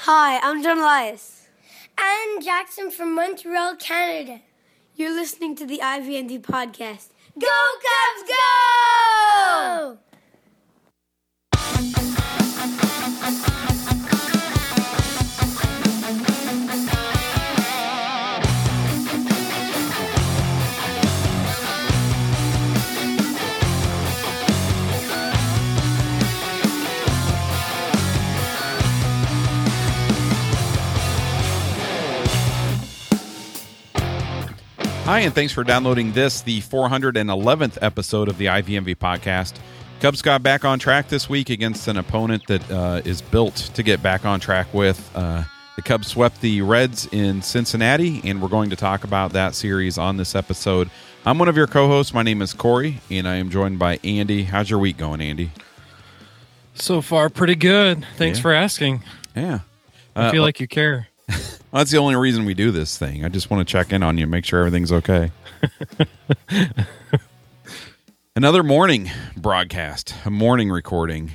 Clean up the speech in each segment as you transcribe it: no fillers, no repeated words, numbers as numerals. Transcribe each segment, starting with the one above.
Hi, I'm John Elias. I'm Jackson from Montreal, Canada. You're listening to the IVND podcast. Go Cubs, go! Hi, and thanks for downloading this, the 411th episode of the IVMV podcast. Cubs got back on track this week against an opponent that is built to get back on track with. The Cubs swept the Reds in Cincinnati, and we're going to talk about that series on this episode. I'm one of your co-hosts. My name is Corey, and I am joined by Andy. How's your week going, Andy? So far, pretty good. Thanks for asking. Yeah. I feel like you care. Well, that's the only reason we do this thing. I just want to check in on you, make sure everything's okay. Another morning broadcast, a morning recording.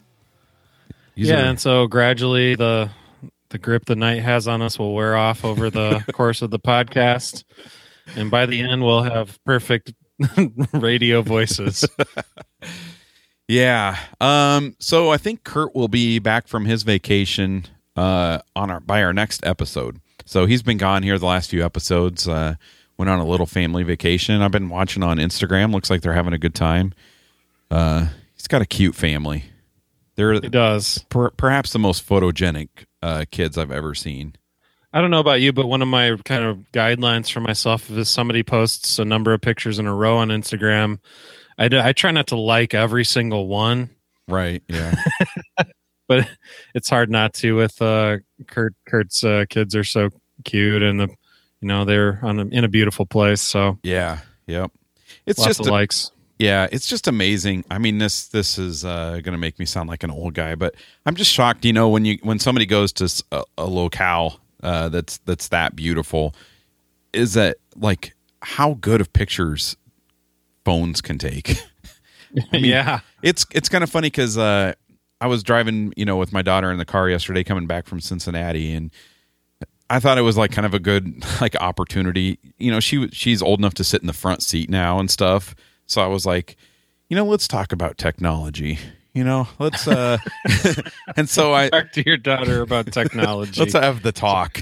And so gradually the grip the night has on us will wear off over the course of the podcast. And by the end, we'll have perfect radio voices. Yeah. So I think Kurt will be back from his vacation by our next episode. So he's been gone here the last few episodes. Went on a little family vacation. I've been watching on Instagram. Looks like they're having a good time. He's got a cute family. He does. Perhaps the most photogenic kids I've ever seen. I don't know about you, but one of my kind of guidelines for myself is somebody posts a number of pictures in a row on Instagram. I try not to like every single one. Right, yeah. But it's hard not to with Kurt's kids are so cute, and they're in a beautiful place. So yeah, yep. It's lots just of likes. Yeah, it's just amazing. I mean, this is going to make me sound like an old guy, but I'm just shocked. When somebody goes to a locale that's that beautiful, is that like how good of pictures phones can take. I mean, yeah, it's kind of funny because I was driving, with my daughter in the car yesterday coming back from Cincinnati, and I thought it was like kind of a good like opportunity. She's old enough to sit in the front seat now and stuff. So I was like, let's talk about technology. Let's and so I talk to your daughter about technology. Let's have the talk.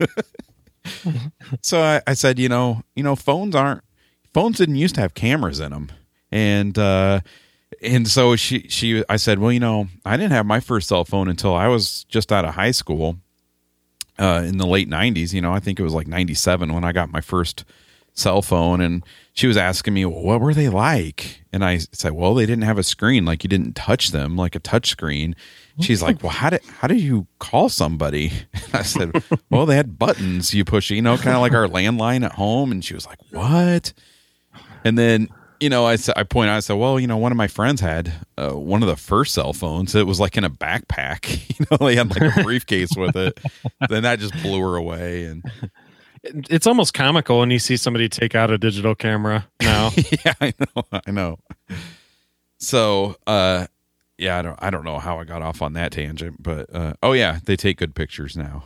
So I said, phones didn't used to have cameras in them. And so I said, well, I didn't have my first cell phone until I was just out of high school in the late 90s. I think it was like 97 when I got my first cell phone. And she was asking me, well, what were they like? And I said, well, they didn't have a screen, like you didn't touch them like a touch screen. She's like, well, how did you call somebody? And I said, well, they had buttons you push, kind of like our landline at home. And she was like, what? And then I pointed out, I said, well, one of my friends had one of the first cell phones. It was like in a backpack. They had like a briefcase with it. Then that just blew her away. And it's almost comical when you see somebody take out a digital camera now. Yeah, I know. So, I don't know how I got off on that tangent, but they take good pictures now.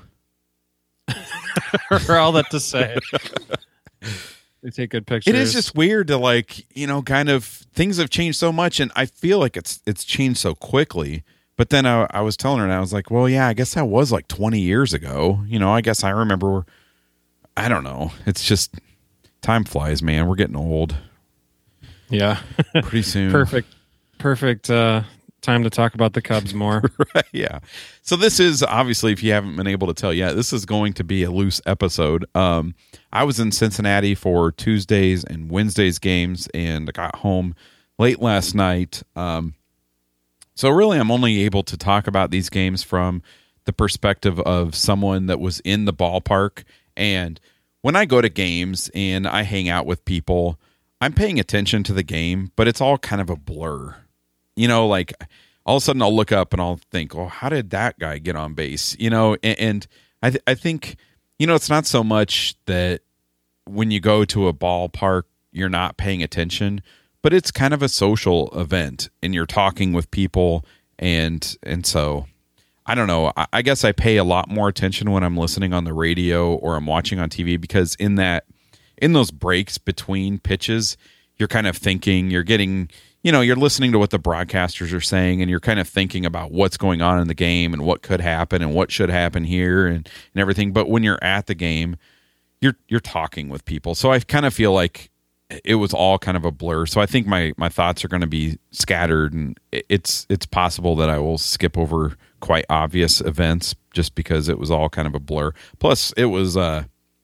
For all that to say. They take good pictures. It is just weird to kind of things have changed so much, and I feel like it's changed so quickly. But then I was telling her, and I was like, well, yeah, I guess that was like 20 years ago. I guess I remember. I don't know. It's just time flies, man. We're getting old. Yeah, pretty soon. Perfect. Time to talk about the Cubs more. Right, yeah. So this is, obviously, if you haven't been able to tell yet, this is going to be a loose episode. I was in Cincinnati for Tuesdays and Wednesdays games, and I got home late last night. So really, I'm only able to talk about these games from the perspective of someone that was in the ballpark. And when I go to games and I hang out with people, I'm paying attention to the game, but it's all kind of a blur. Like all of a sudden I'll look up and I'll think, well, how did that guy get on base? And I think, it's not so much that when you go to a ballpark, you're not paying attention, but it's kind of a social event and you're talking with people. And so I don't know. I guess I pay a lot more attention when I'm listening on the radio or I'm watching on TV, because in those breaks between pitches, you're kind of thinking, you're getting, you're listening to what the broadcasters are saying, and you're kind of thinking about what's going on in the game and what could happen and what should happen here and everything. But when you're at the game, you're talking with people. So I kind of feel like it was all kind of a blur. So I think my thoughts are going to be scattered, and it's possible that I will skip over quite obvious events just because it was all kind of a blur. Plus, it was a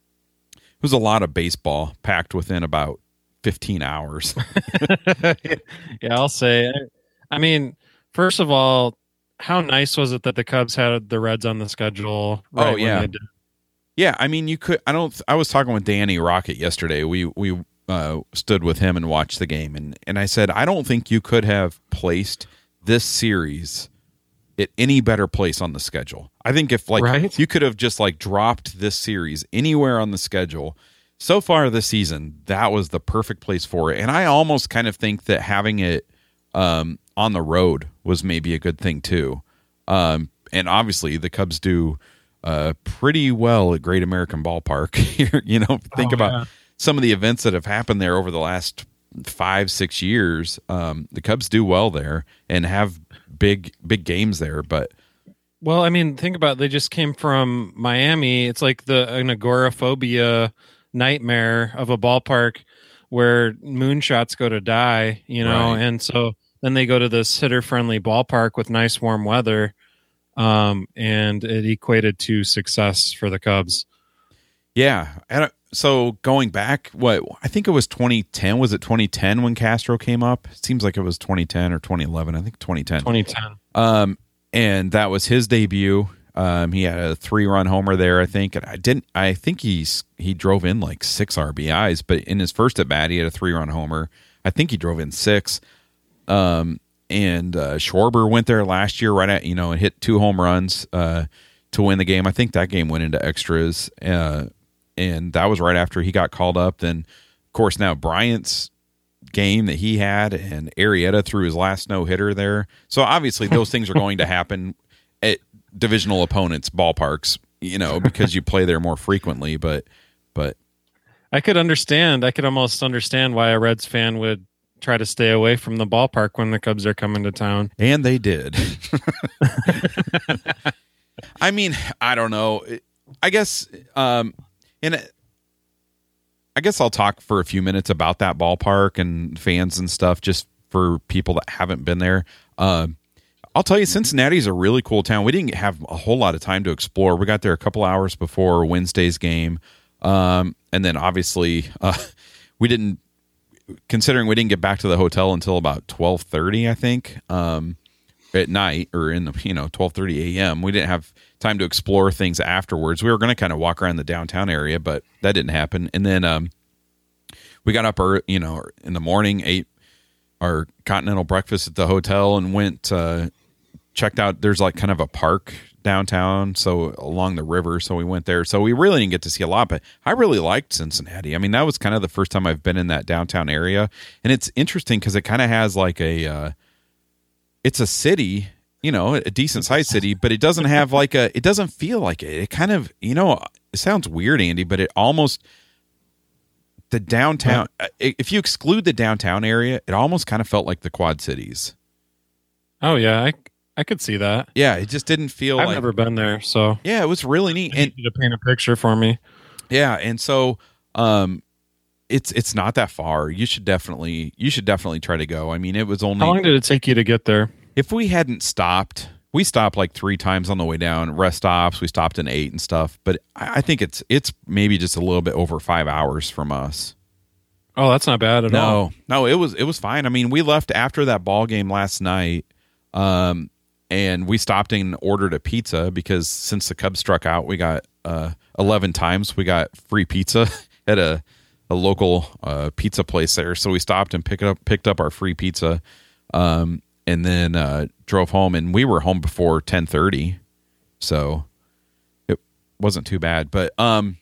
lot of baseball packed within about 15 hours. Yeah, I'll say. I mean, first of all, how nice was it that the Cubs had the Reds on the schedule? Right Oh, yeah. when they did? Yeah, I mean, I was talking with Danny Rocket yesterday. We stood with him and watched the game, and I said, I don't think you could have placed this series at any better place on the schedule. I think if Right? you could have just dropped this series anywhere on the schedule so far this season, that was the perfect place for it. And I almost kind of think that having it on the road was maybe a good thing too. And obviously the Cubs do pretty well at Great American Ballpark. Think about some of the events that have happened there over the last 5-6 years. The Cubs do well there and have big games there. But Well, I mean, think about it. They just came from Miami. It's like an agoraphobia nightmare of a ballpark where moonshots go to die, Right. and so then they go to this hitter-friendly ballpark with nice warm weather, and it equated to success for the Cubs. yeah, so going back, I think it was 2010. Was it 2010 when Castro came up? It seems like it was 2010 or 2011. I think 2010. 2010. And that was his debut. He had a 3-run homer there, I think. And I think he drove in 6 RBIs, but in his first at bat, he had a 3-run homer. I think he drove in 6. And Schwarber went there last year, right at and hit 2 home runs to win the game. I think that game went into extras, and that was right after he got called up. Then, of course, now Bryant's game that he had, and Arrieta threw his last no-hitter there. So obviously those things are going to happen at divisional opponents' ballparks, because you play there more frequently. But I could almost understand why a Reds fan would try to stay away from the ballpark when the Cubs are coming to town. and they did. I mean, I don't know. I guess, I guess I'll talk for a few minutes about that ballpark and fans and stuff, just for people that haven't been there. I'll tell you, Cincinnati's a really cool town. We didn't have a whole lot of time to explore. We got there a couple hours before Wednesday's game. And then obviously we didn't get back to the hotel until about 12:30, I think, at night, or in the 12:30 a.m. We didn't have time to explore things afterwards. We were going to kind of walk around the downtown area, but that didn't happen. And then we got up in the morning, ate our continental breakfast at the hotel, and went checked out. There's kind of a park downtown, so along the river. So we went there. So we really didn't get to see a lot, but I really liked Cincinnati. I mean, that was kind of the first time I've been in that downtown area, and it's interesting because it kind of has it's a city, a decent sized city, but it doesn't have it doesn't feel like it. It kind of, it sounds weird, Andy, but it almost, the downtown, if you exclude the downtown area, it almost kind of felt like the Quad Cities. Oh yeah, I could see that. Yeah, it just didn't feel I've never been there, so yeah, it was really neat. I need you to paint a picture for me. Yeah, and so it's not that far. You should definitely try to go. I mean, it was only, How long did it take you to get there? if we hadn't stopped, we stopped 3 times on the way down, rest stops. We stopped and ate and stuff, but I think it's maybe just a little bit over 5 hours from us. Oh, that's not bad at all. No, it was fine. I mean, we left after that ball game last night, and we stopped and ordered a pizza because since the Cubs struck out, we got 11 times we got free pizza at a local pizza place there. So we stopped and picked up our free pizza, and then drove home. And we were home before 10:30, so it wasn't too bad. But the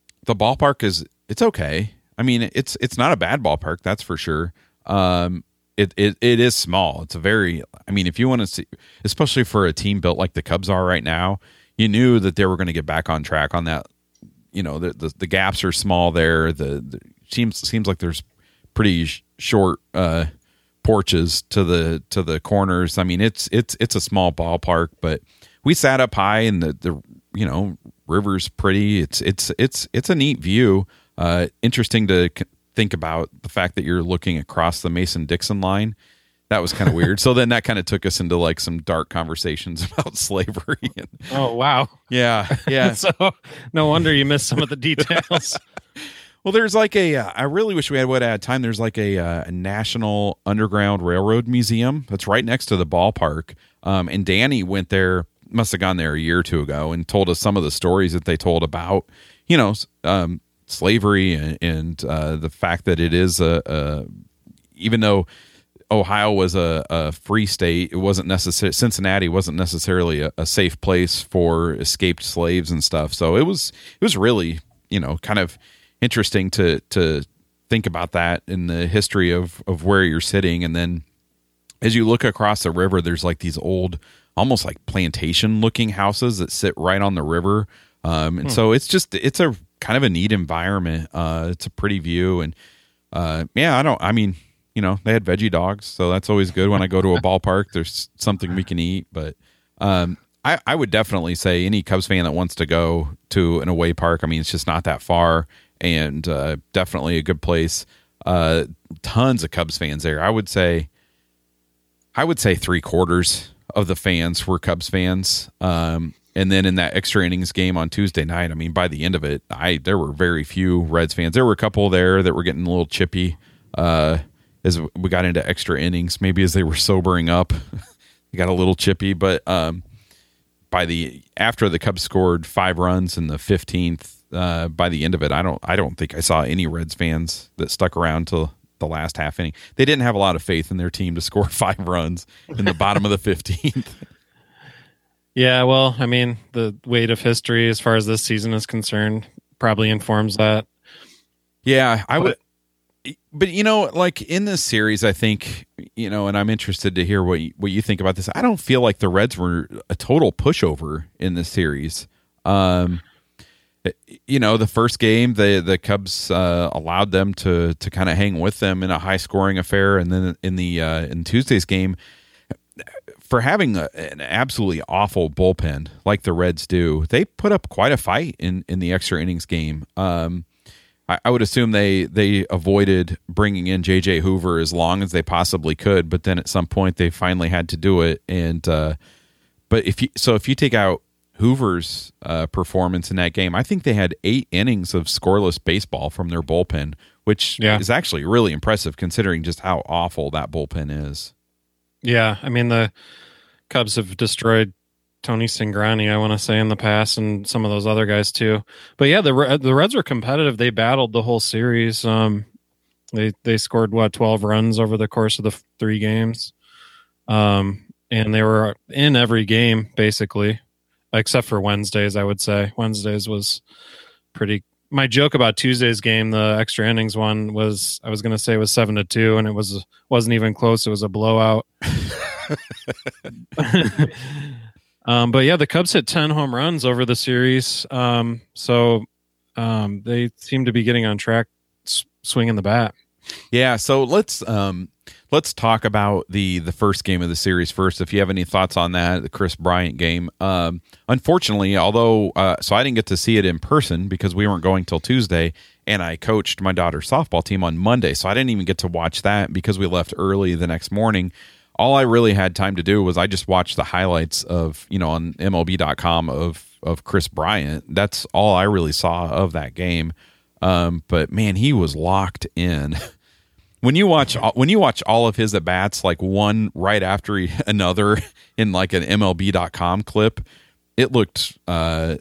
ballpark it's okay. I mean, it's not a bad ballpark, that's for sure. it is small. It's a very, I mean, if you want to see, especially for a team built like the Cubs are right now, you knew that they were going to get back on track on that. You know, the gaps are small there. The seems like there's pretty short porches to the corners. I mean, it's a small ballpark, but we sat up high and the you know, river's pretty. It's a neat view. Interesting to think about the fact that you're looking across the Mason-Dixon line. That was kind of weird. So then that kind of took us into like some dark conversations about slavery. Oh, wow. Yeah. So no wonder you missed some of the details. Well, there's like I really wish we would have had time. There's like a National Underground Railroad Museum that's right next to the ballpark. And Danny went there, must have gone there a year or two ago, and told us some of the stories that they told about, you know, slavery and the fact that it is even though Ohio was a free state, it wasn't necessarily, Cincinnati wasn't necessarily a safe place for escaped slaves and stuff. So it was really, you know, kind of interesting to think about that in the history of where you're sitting. And then as you look across the river, there's like these old, almost like plantation looking houses that sit right on the river. And so it's a kind of a neat environment. It's a pretty view. And you know, they had veggie dogs, so that's always good when I go to a ballpark. There's something we can eat. But I would definitely say any Cubs fan that wants to go to an away park, I mean, it's just not that far, and definitely a good place. Tons of Cubs fans there. I would say 3/4 of the fans were Cubs fans. And then in that extra innings game on Tuesday night, I mean, by the end of it, there were very few Reds fans. There were a couple there that were getting a little chippy as we got into extra innings, maybe as they were sobering up. They got a little chippy, but after the Cubs scored 5 runs in the 15th, by the end of it, I don't think I saw any Reds fans that stuck around till the last half inning. They didn't have a lot of faith in their team to score 5 runs in the bottom of the 15th. Yeah, well, I mean, the weight of history as far as this season is concerned probably informs that. Yeah, I would. But, you know, like in this series, I think, you know, and I'm interested to hear what you think about this. I don't feel like the Reds were a total pushover in this series. You know, the first game, the Cubs allowed them to kind of hang with them in a high scoring affair, and then in Tuesday's game, for having an absolutely awful bullpen like the Reds do, they put up quite a fight in the extra innings game. I would assume they avoided bringing in J.J. Hoover as long as they possibly could, but then at some point they finally had to do it. And but if you take out Hoover's performance in that game, I think they had 8 innings of scoreless baseball from their bullpen, which is actually really impressive considering just how awful that bullpen is. Yeah, I mean, the Cubs have destroyed Tony Cingrani, I want to say, in the past, and some of those other guys too. But yeah, the Reds were competitive. They battled the whole series. They scored 12 runs over the course of the 3 games, and they were in every game basically, except for Wednesdays. I would say Wednesdays was pretty. My joke about Tuesday's game, the extra innings one, was I was going to say it was 7-2, and it wasn't even close. It was a blowout. But yeah, the Cubs hit 10 home runs over the series. So they seem to be getting on track, swinging the bat. Yeah. So let's talk about the first game of the series first. If you have any thoughts on that, the Kris Bryant game. Unfortunately, although so I didn't get to see it in person because we weren't going till Tuesday, and I coached my daughter's softball team on Monday, so I didn't even get to watch that because we left early the next morning. All I really had time to do was I just watched the highlights of, you know, on MLB.com of Kris Bryant. That's all I really saw of that game. But man, he was locked in. When you watch all of his at bats, like one right after another in like an MLB.com clip, it looked that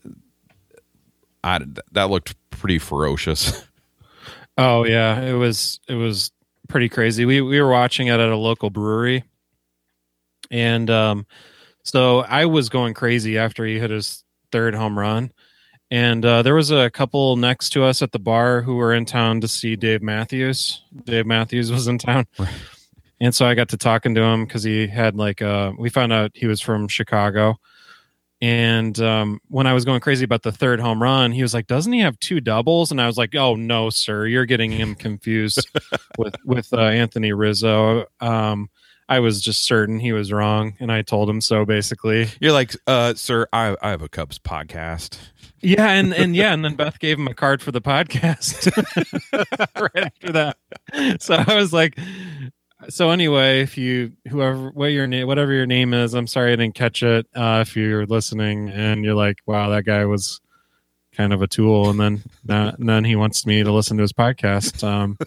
looked pretty ferocious. Oh yeah, it was pretty crazy. We were watching it at a local brewery. And so I was going crazy after he hit his 3rd home run. And there was a couple next to us at the bar who were in town to see Dave Matthews. Dave Matthews was in town. And so I got to talking to him because he had we found out he was from Chicago. And when I was going crazy about the third home run, he was like, doesn't he have 2 doubles? And I was like, oh, no, sir. You're getting him confused with Anthony Rizzo. I was just certain he was wrong. And I told him so, basically. You're like, sir, I have a Cubs podcast. Yeah. And then Beth gave him a card for the podcast right after that. So I was like, so anyway, if whatever your name is, I'm sorry I didn't catch it. If you're listening and you're like, wow, that guy was kind of a tool, and then he wants me to listen to his podcast.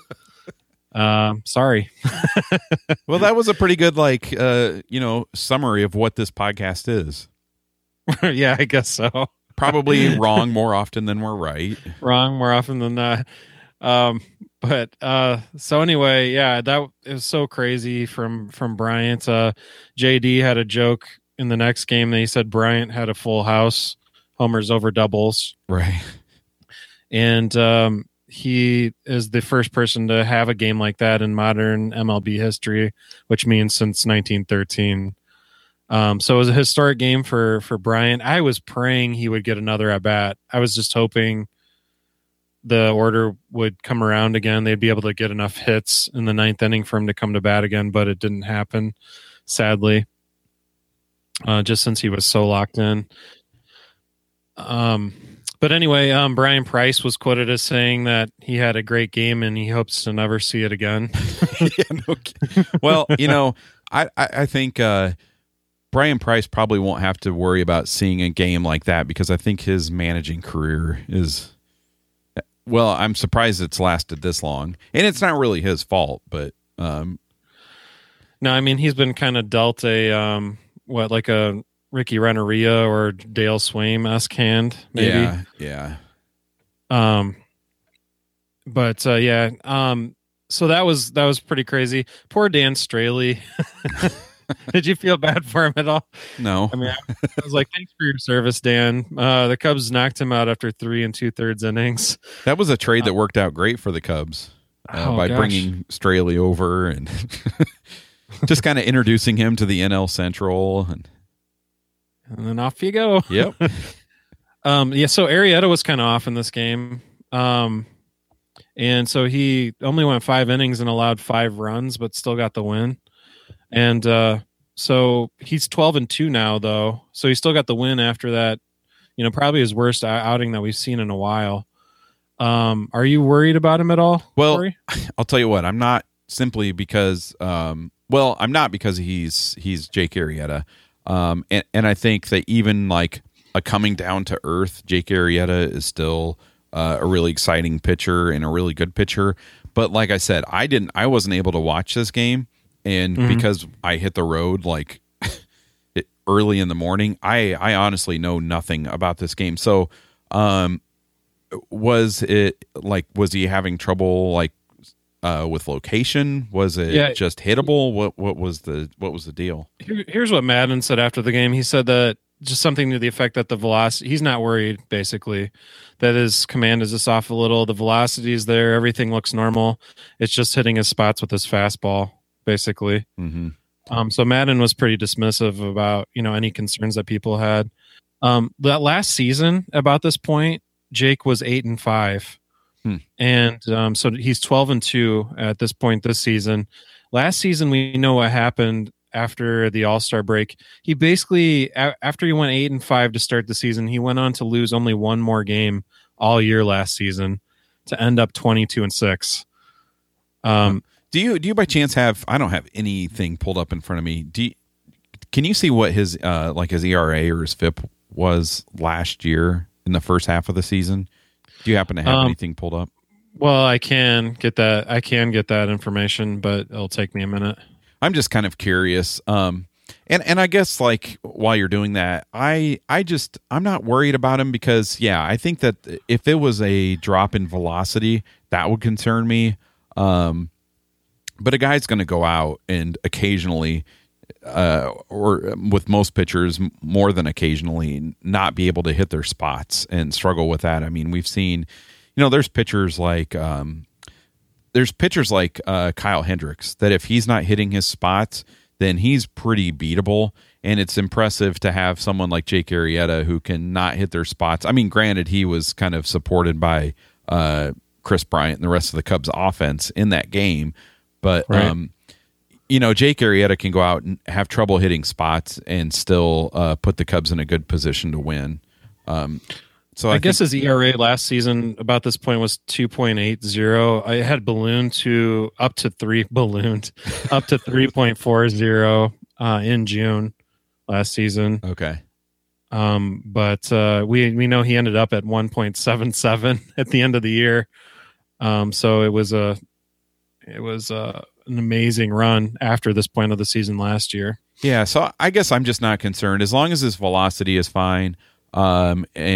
Sorry. Well, that was a pretty good summary of what this podcast is. Yeah, I guess so. Probably wrong more often than we're right. Wrong more often than not. But so anyway, yeah, that is so crazy from Bryant. JD had a joke in the next game that he said Bryant had a full house, homers over doubles. Right. And he is the first person to have a game like that in modern MLB history, which means since 1913. So it was a historic game for Bryant. I was praying he would get another at bat. I was just hoping the order would come around again. They'd be able to get enough hits in the 9th inning for him to come to bat again, but it didn't happen, sadly, just since he was so locked in. But anyway, Brian Price was quoted as saying that he had a great game and he hopes to never see it again. Well, I think Brian Price probably won't have to worry about seeing a game like that because I think his managing career is... Well, I'm surprised it's lasted this long, and it's not really his fault. But no, I mean he's been kind of dealt a like a Ricky Renneria or Dale Swaim-esque hand, maybe. Yeah. But yeah. So that was pretty crazy. Poor Dan Straley. Did you feel bad for him at all? No. I mean, I was like, thanks for your service, Dan. The Cubs knocked him out after 3 2/3 innings. That was a trade that worked out great for the Cubs by bringing Straley over and just kind of introducing him to the NL Central. And then off you go. Yep. Yeah, so Arrieta was kind of off in this game. And so he only went 5 innings and allowed 5 runs, but still got the win. And so he's 12-2 now, though. So he still got the win after that. Probably his worst outing that we've seen in a while. Are you worried about him at all? Well, Corey? I'll tell you what. I'm not simply because. I'm not because he's Jake Arrieta. And I think that even like a coming down to earth, Jake Arrieta is still a really exciting pitcher and a really good pitcher. But like I said, I wasn't able to watch this game. And because I hit the road like early in the morning, I honestly know nothing about this game. So, was he having trouble with location? Was it just hittable? What was the deal? Here's what Madden said after the game. He said that just something to the effect that the velocity, he's not worried, basically, that his command is just off a little. The velocity is there. Everything looks normal. It's just hitting his spots with his fastball, basically. Mm-hmm. So Madden was pretty dismissive about, any concerns that people had. That last season, about this point, Jake was 8-5. And so he's 12-2 at this point this season. Last season, we know what happened after the All-Star break. He basically, after he went 8-5 to start the season, he went on to lose only one more game all year last season to end up 22-6. Do you by chance have? I don't have anything pulled up in front of me. Can you see what his his ERA or his FIP was last year in the first half of the season? Do you happen to have anything pulled up? Well, I can get that. I can get that information, but it'll take me a minute. I'm just kind of curious. And I guess while you're doing that, I'm not worried about him because I think that if it was a drop in velocity, that would concern me. But a guy's going to go out and occasionally, or with most pitchers, more than occasionally, not be able to hit their spots and struggle with that. I mean, we've seen, there's pitchers like there's pitchers like Kyle Hendricks that if he's not hitting his spots, then he's pretty beatable. And it's impressive to have someone like Jake Arrieta who can not hit their spots. I mean, granted, he was kind of supported by Chris Bryant and the rest of the Cubs offense in that game. But, Right. Jake Arrieta can go out and have trouble hitting spots and still put the Cubs in a good position to win. So I guess his ERA last season about this point was 2.80. I had ballooned up to 3.40 in June last season. Okay. But we know he ended up at 1.77 at the end of the year. So it was an amazing run after this point of the season last year. Yeah, so I guess I'm just not concerned as long as his velocity is fine. I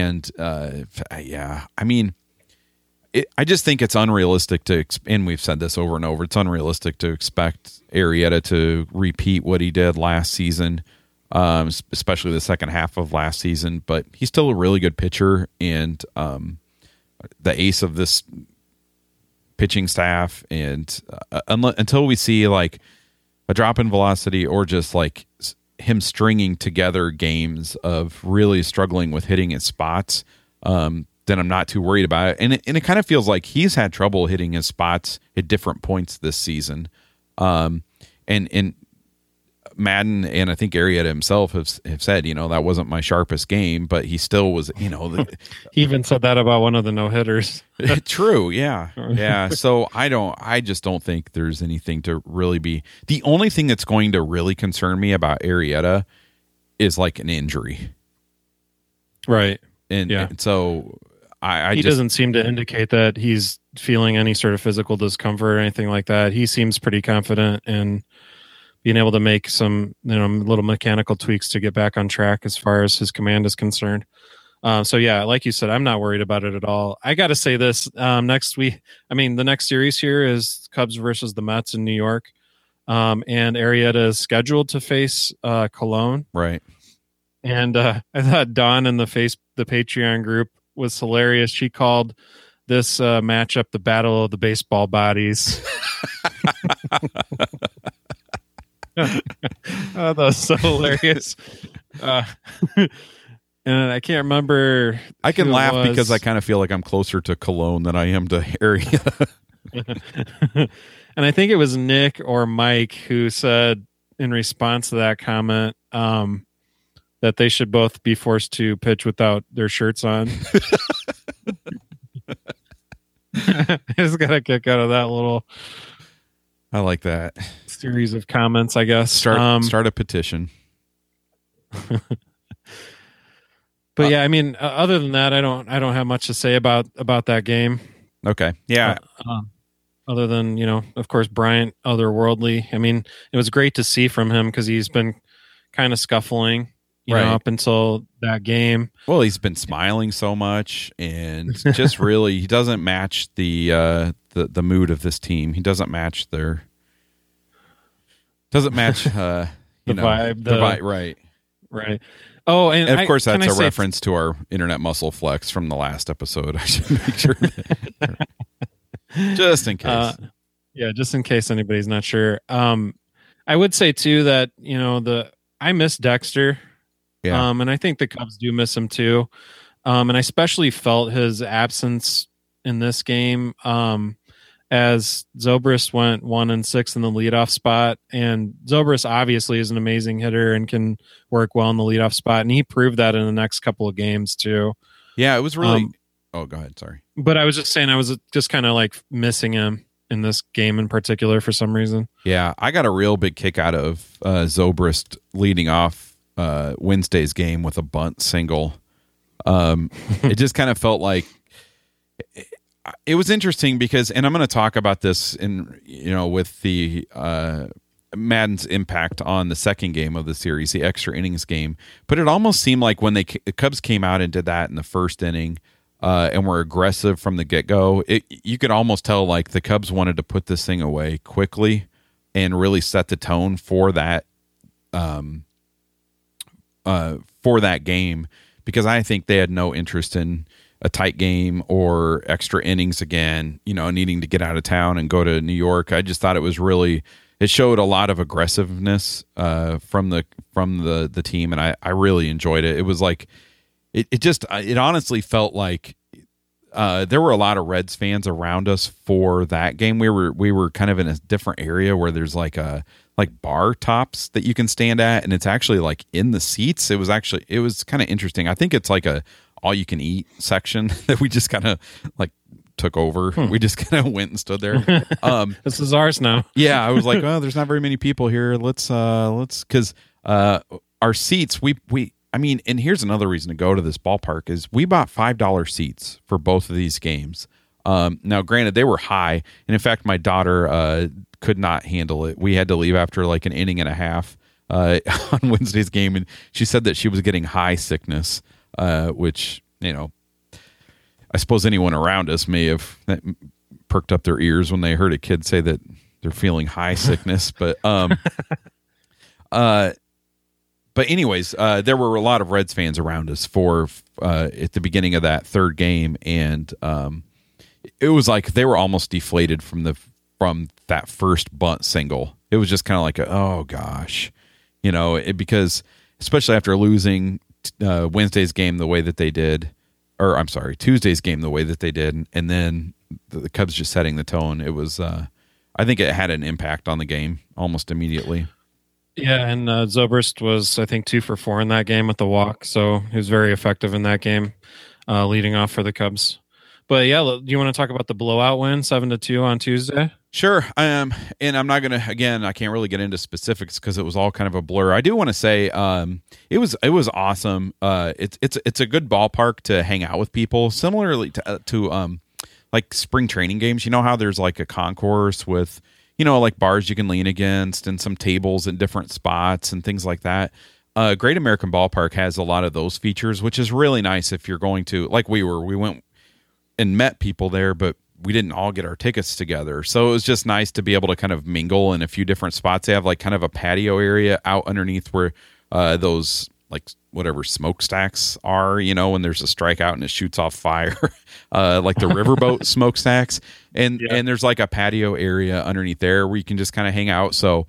mean, I just think it's unrealistic and we've said this over and over, it's unrealistic to expect Arrieta to repeat what he did last season, especially the second half of last season. But he's still a really good pitcher and the ace of this pitching staff. And until we see like a drop in velocity or just like him stringing together games of really struggling with hitting his spots, then I'm not too worried about it. And it kind of feels like he's had trouble hitting his spots at different points this season. And Madden and I think Arrieta himself have said, that wasn't my sharpest game, but he still was, He even said that about one of the no-hitters. True. Yeah. Yeah. So I just don't think there's anything to really be. The only thing that's going to really concern me about Arrieta is like an injury. Right. And so he doesn't seem to indicate that he's feeling any sort of physical discomfort or anything like that. He seems pretty confident in being able to make some, little mechanical tweaks to get back on track as far as his command is concerned. So yeah, like you said, I'm not worried about it at all. I got to say this, the next series here is Cubs versus the Mets in New York. And Arrieta is scheduled to face Cologne. Right. And I thought Dawn in the Patreon group was hilarious. She called this matchup the Battle of the Baseball Bodies. That was so hilarious. And I can't remember. I can laugh because I kind of feel like I'm closer to Cologne than I am to Arrieta. And I think it was Nick or Mike who said in response to that comment that they should both be forced to pitch without their shirts on. I just got a kick out of that little. I like that series of comments, I guess. Start a petition. But yeah, I mean, other than that, I don't have much to say about that game. Okay. Yeah. Other than, of course, Bryant, otherworldly. I mean, it was great to see from him because he's been kind of scuffling, you know, up until that game. Well, he's been smiling so much and just really, he doesn't match the mood of this team. He doesn't match the vibe. Right. Oh, and of course, that's a reference to our internet muscle flex from the last episode. I should make sure that, just in case. Just in case anybody's not sure. I would say too that I miss Dexter. Yeah. And I think the Cubs do miss him too. And I especially felt his absence in this game. As Zobrist went 1-6 in the leadoff spot, and Zobrist obviously is an amazing hitter and can work well in the leadoff spot, and he proved that in the next couple of games too. Yeah, it was really. Go ahead. Sorry, but I was just saying I was just kind of like missing him in this game in particular for some reason. Yeah, I got a real big kick out of Zobrist leading off Wednesday's game with a bunt single. It just kind of felt like. It was interesting because, and I'm going to talk about this with the Madden's impact on the second game of the series, the extra innings game. But it almost seemed like when the Cubs came out and did that in the first inning and were aggressive from the get-go, you could almost tell like the Cubs wanted to put this thing away quickly and really set the tone for that game, because I think they had no interest in a tight game or extra innings again, needing to get out of town and go to New York. I just thought it showed a lot of aggressiveness from the team, and I really enjoyed it. It was like it honestly felt like there were a lot of Reds fans around us for that game. We were kind of in a different area where there's like bar tops that you can stand at, and it's actually like in the seats. It was kind of interesting. I think it's like a all you can eat section that we just kind of like took over. We just kind of went and stood there. This is ours now. Yeah, I was like, oh, there's not very many people here. Let's because our seats and here's another reason to go to this ballpark is we bought $5 seats for both of these games. Now, granted, they were high, and in fact, my daughter could not handle it. We had to leave after like an inning and a half on Wednesday's game, and she said that she was getting high sickness, which I suppose anyone around us may have perked up their ears when they heard a kid say that they're feeling high sickness, but anyways, there were a lot of Reds fans around us for at the beginning of that third game, and it was like they were almost deflated from that first bunt single. It was just kind of like, oh gosh, because especially after losing Wednesday's game the way that they did, or I'm sorry, Tuesday's game the way that they did, and then the Cubs just setting the tone. It was, I think it had an impact on the game almost immediately. Yeah, and Zobrist was, I think, 2 for 4 in that game with the walk, so he was very effective in that game, leading off for the Cubs. But yeah, do you want to talk about the blowout win, 7-2 on Tuesday? Sure. And I'm not going to, again, I can't really get into specifics because it was all kind of a blur. I do want to say it was awesome. It's a good ballpark to hang out with people, similarly to like spring training games. You know how there's like a concourse with, like bars you can lean against and some tables in different spots and things like that. Great American Ballpark has a lot of those features, which is really nice if you're going to, like we went and met people there, but we didn't all get our tickets together. So it was just nice to be able to kind of mingle in a few different spots. They have like kind of a patio area out underneath where those like whatever smokestacks are, when there's a strikeout and it shoots off fire, like the riverboat smokestacks. And there's like a patio area underneath there where you can just kind of hang out. So,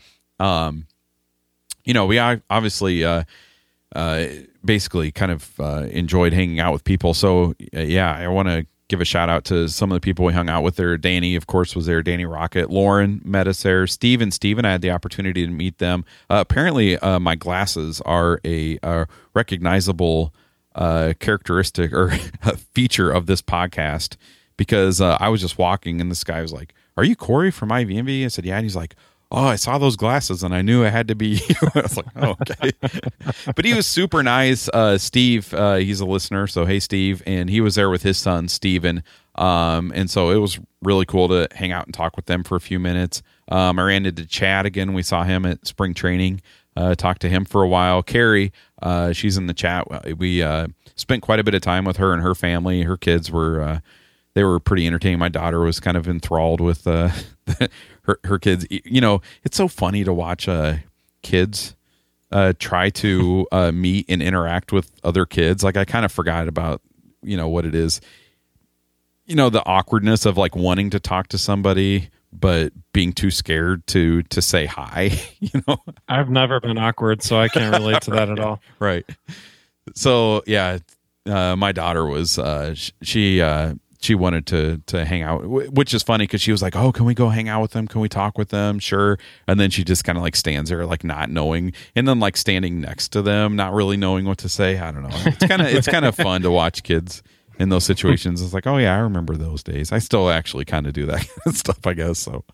we obviously basically kind of enjoyed hanging out with people. So, I want to give a shout out to some of the people we hung out with there. Danny, of course, was there. Danny Rocket. Lauren met us there. Steven, I had the opportunity to meet them. Apparently, my glasses are a recognizable characteristic or feature of this podcast because I was just walking and this guy was like, "Are you Corey from IVMV?" I said, "Yeah." And he's like, "Oh, I saw those glasses and I knew it had to be you." I was like, "Oh, okay." But he was super nice. Steve, he's a listener. So, hey, Steve. And he was there with his son, Steven. And so it was really cool to hang out and talk with them for a few minutes. I ran into Chad again. We saw him at spring training, talked to him for a while. Carrie, she's in the chat. We spent quite a bit of time with her and her family. Her kids were, they were pretty entertaining. My daughter was kind of enthralled with her kids. It's so funny to watch kids try to meet and interact with other kids. Like I kind of forgot about what it is, the awkwardness of like wanting to talk to somebody but being too scared to say hi. I've never been awkward, so I can't relate to that at all. Right. So my daughter was she wanted to hang out, which is funny because she was like, "Oh, can we go hang out with them? Can we talk with them?" Sure. And then she just kind of like stands there, like not knowing, and then like standing next to them, not really knowing what to say. I don't know. It's kind of fun to watch kids in those situations. It's like, oh yeah, I remember those days. I still actually kind of do that kind of stuff, I guess. So,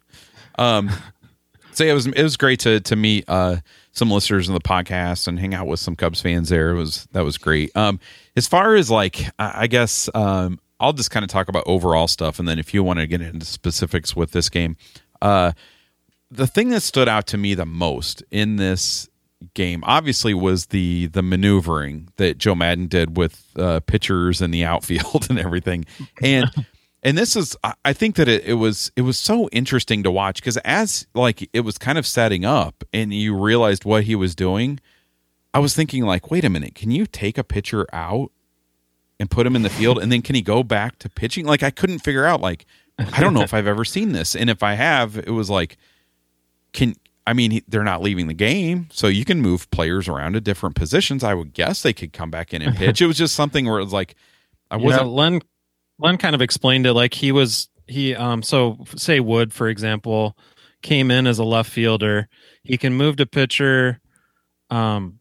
it was great to meet some listeners in the podcast and hang out with some Cubs fans there. That was great. As far as like, I guess. I'll just kind of talk about overall stuff, and then if you want to get into specifics with this game, the thing that stood out to me the most in this game, obviously, was the maneuvering that Joe Madden did with pitchers in the outfield and everything, and this is, I think that it was so interesting to watch because as like it was kind of setting up, and you realized what he was doing, I was thinking like, wait a minute, can you take a pitcher out and put him in the field, and then can he go back to pitching? Like, I couldn't figure out, like, I don't know if I've ever seen this. And if I have, it was like, they're not leaving the game, so you can move players around to different positions. I would guess they could come back in and pitch. It was just something where it was like, I wasn't. Yeah, Len kind of explained it like so say Wood, for example, came in as a left fielder. He can move to pitcher, and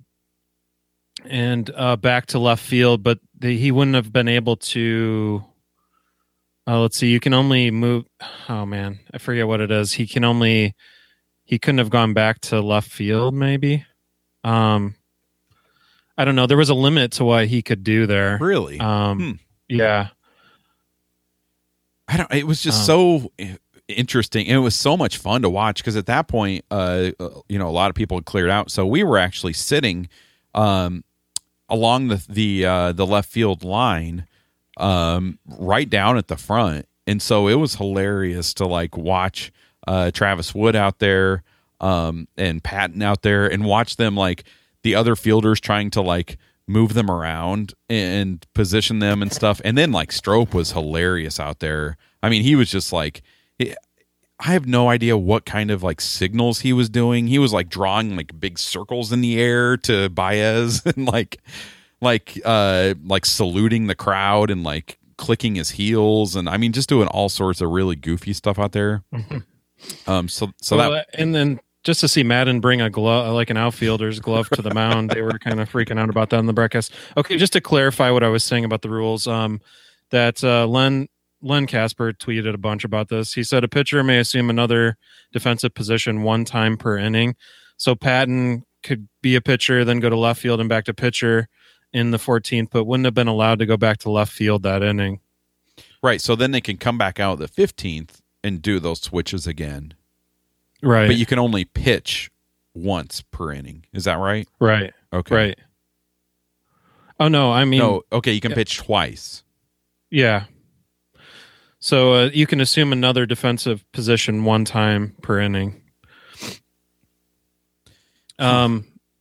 back to left field, but he wouldn't have been able to. Let's see. You can only move. Oh man, I forget what it is. He couldn't have gone back to left field. Maybe. I don't know. There was a limit to what he could do there. Really? Yeah. It was just so interesting. And it was so much fun to watch because at that point, a lot of people had cleared out. So we were actually sitting along the left field line, right down at the front. And so it was hilarious to like watch Travis Wood out there and Patton out there and watch them, like the other fielders trying to like move them around and position them and stuff. And then like Strop was hilarious out there. I mean, he was just like, I have no idea what kind of like signals he was doing. He was like drawing like big circles in the air to Baez and like saluting the crowd and like clicking his heels. And I mean, just doing all sorts of really goofy stuff out there. And then just to see Madden bring a glove, like an outfielder's glove, to the mound, they were kind of freaking out about that in the broadcast. Okay, just to clarify what I was saying about the rules, that Len Casper tweeted a bunch about this. He said a pitcher may assume another defensive position one time per inning. So Patton could be a pitcher, then go to left field and back to pitcher in the 14th, but wouldn't have been allowed to go back to left field that inning. Right, so then they can come back out the 15th and do those switches again. Right. But you can only pitch once per inning. Is that right? Right. Okay. Right. Oh, no, I mean... No, okay, you can pitch twice. Yeah. So you can assume another defensive position one time per inning. But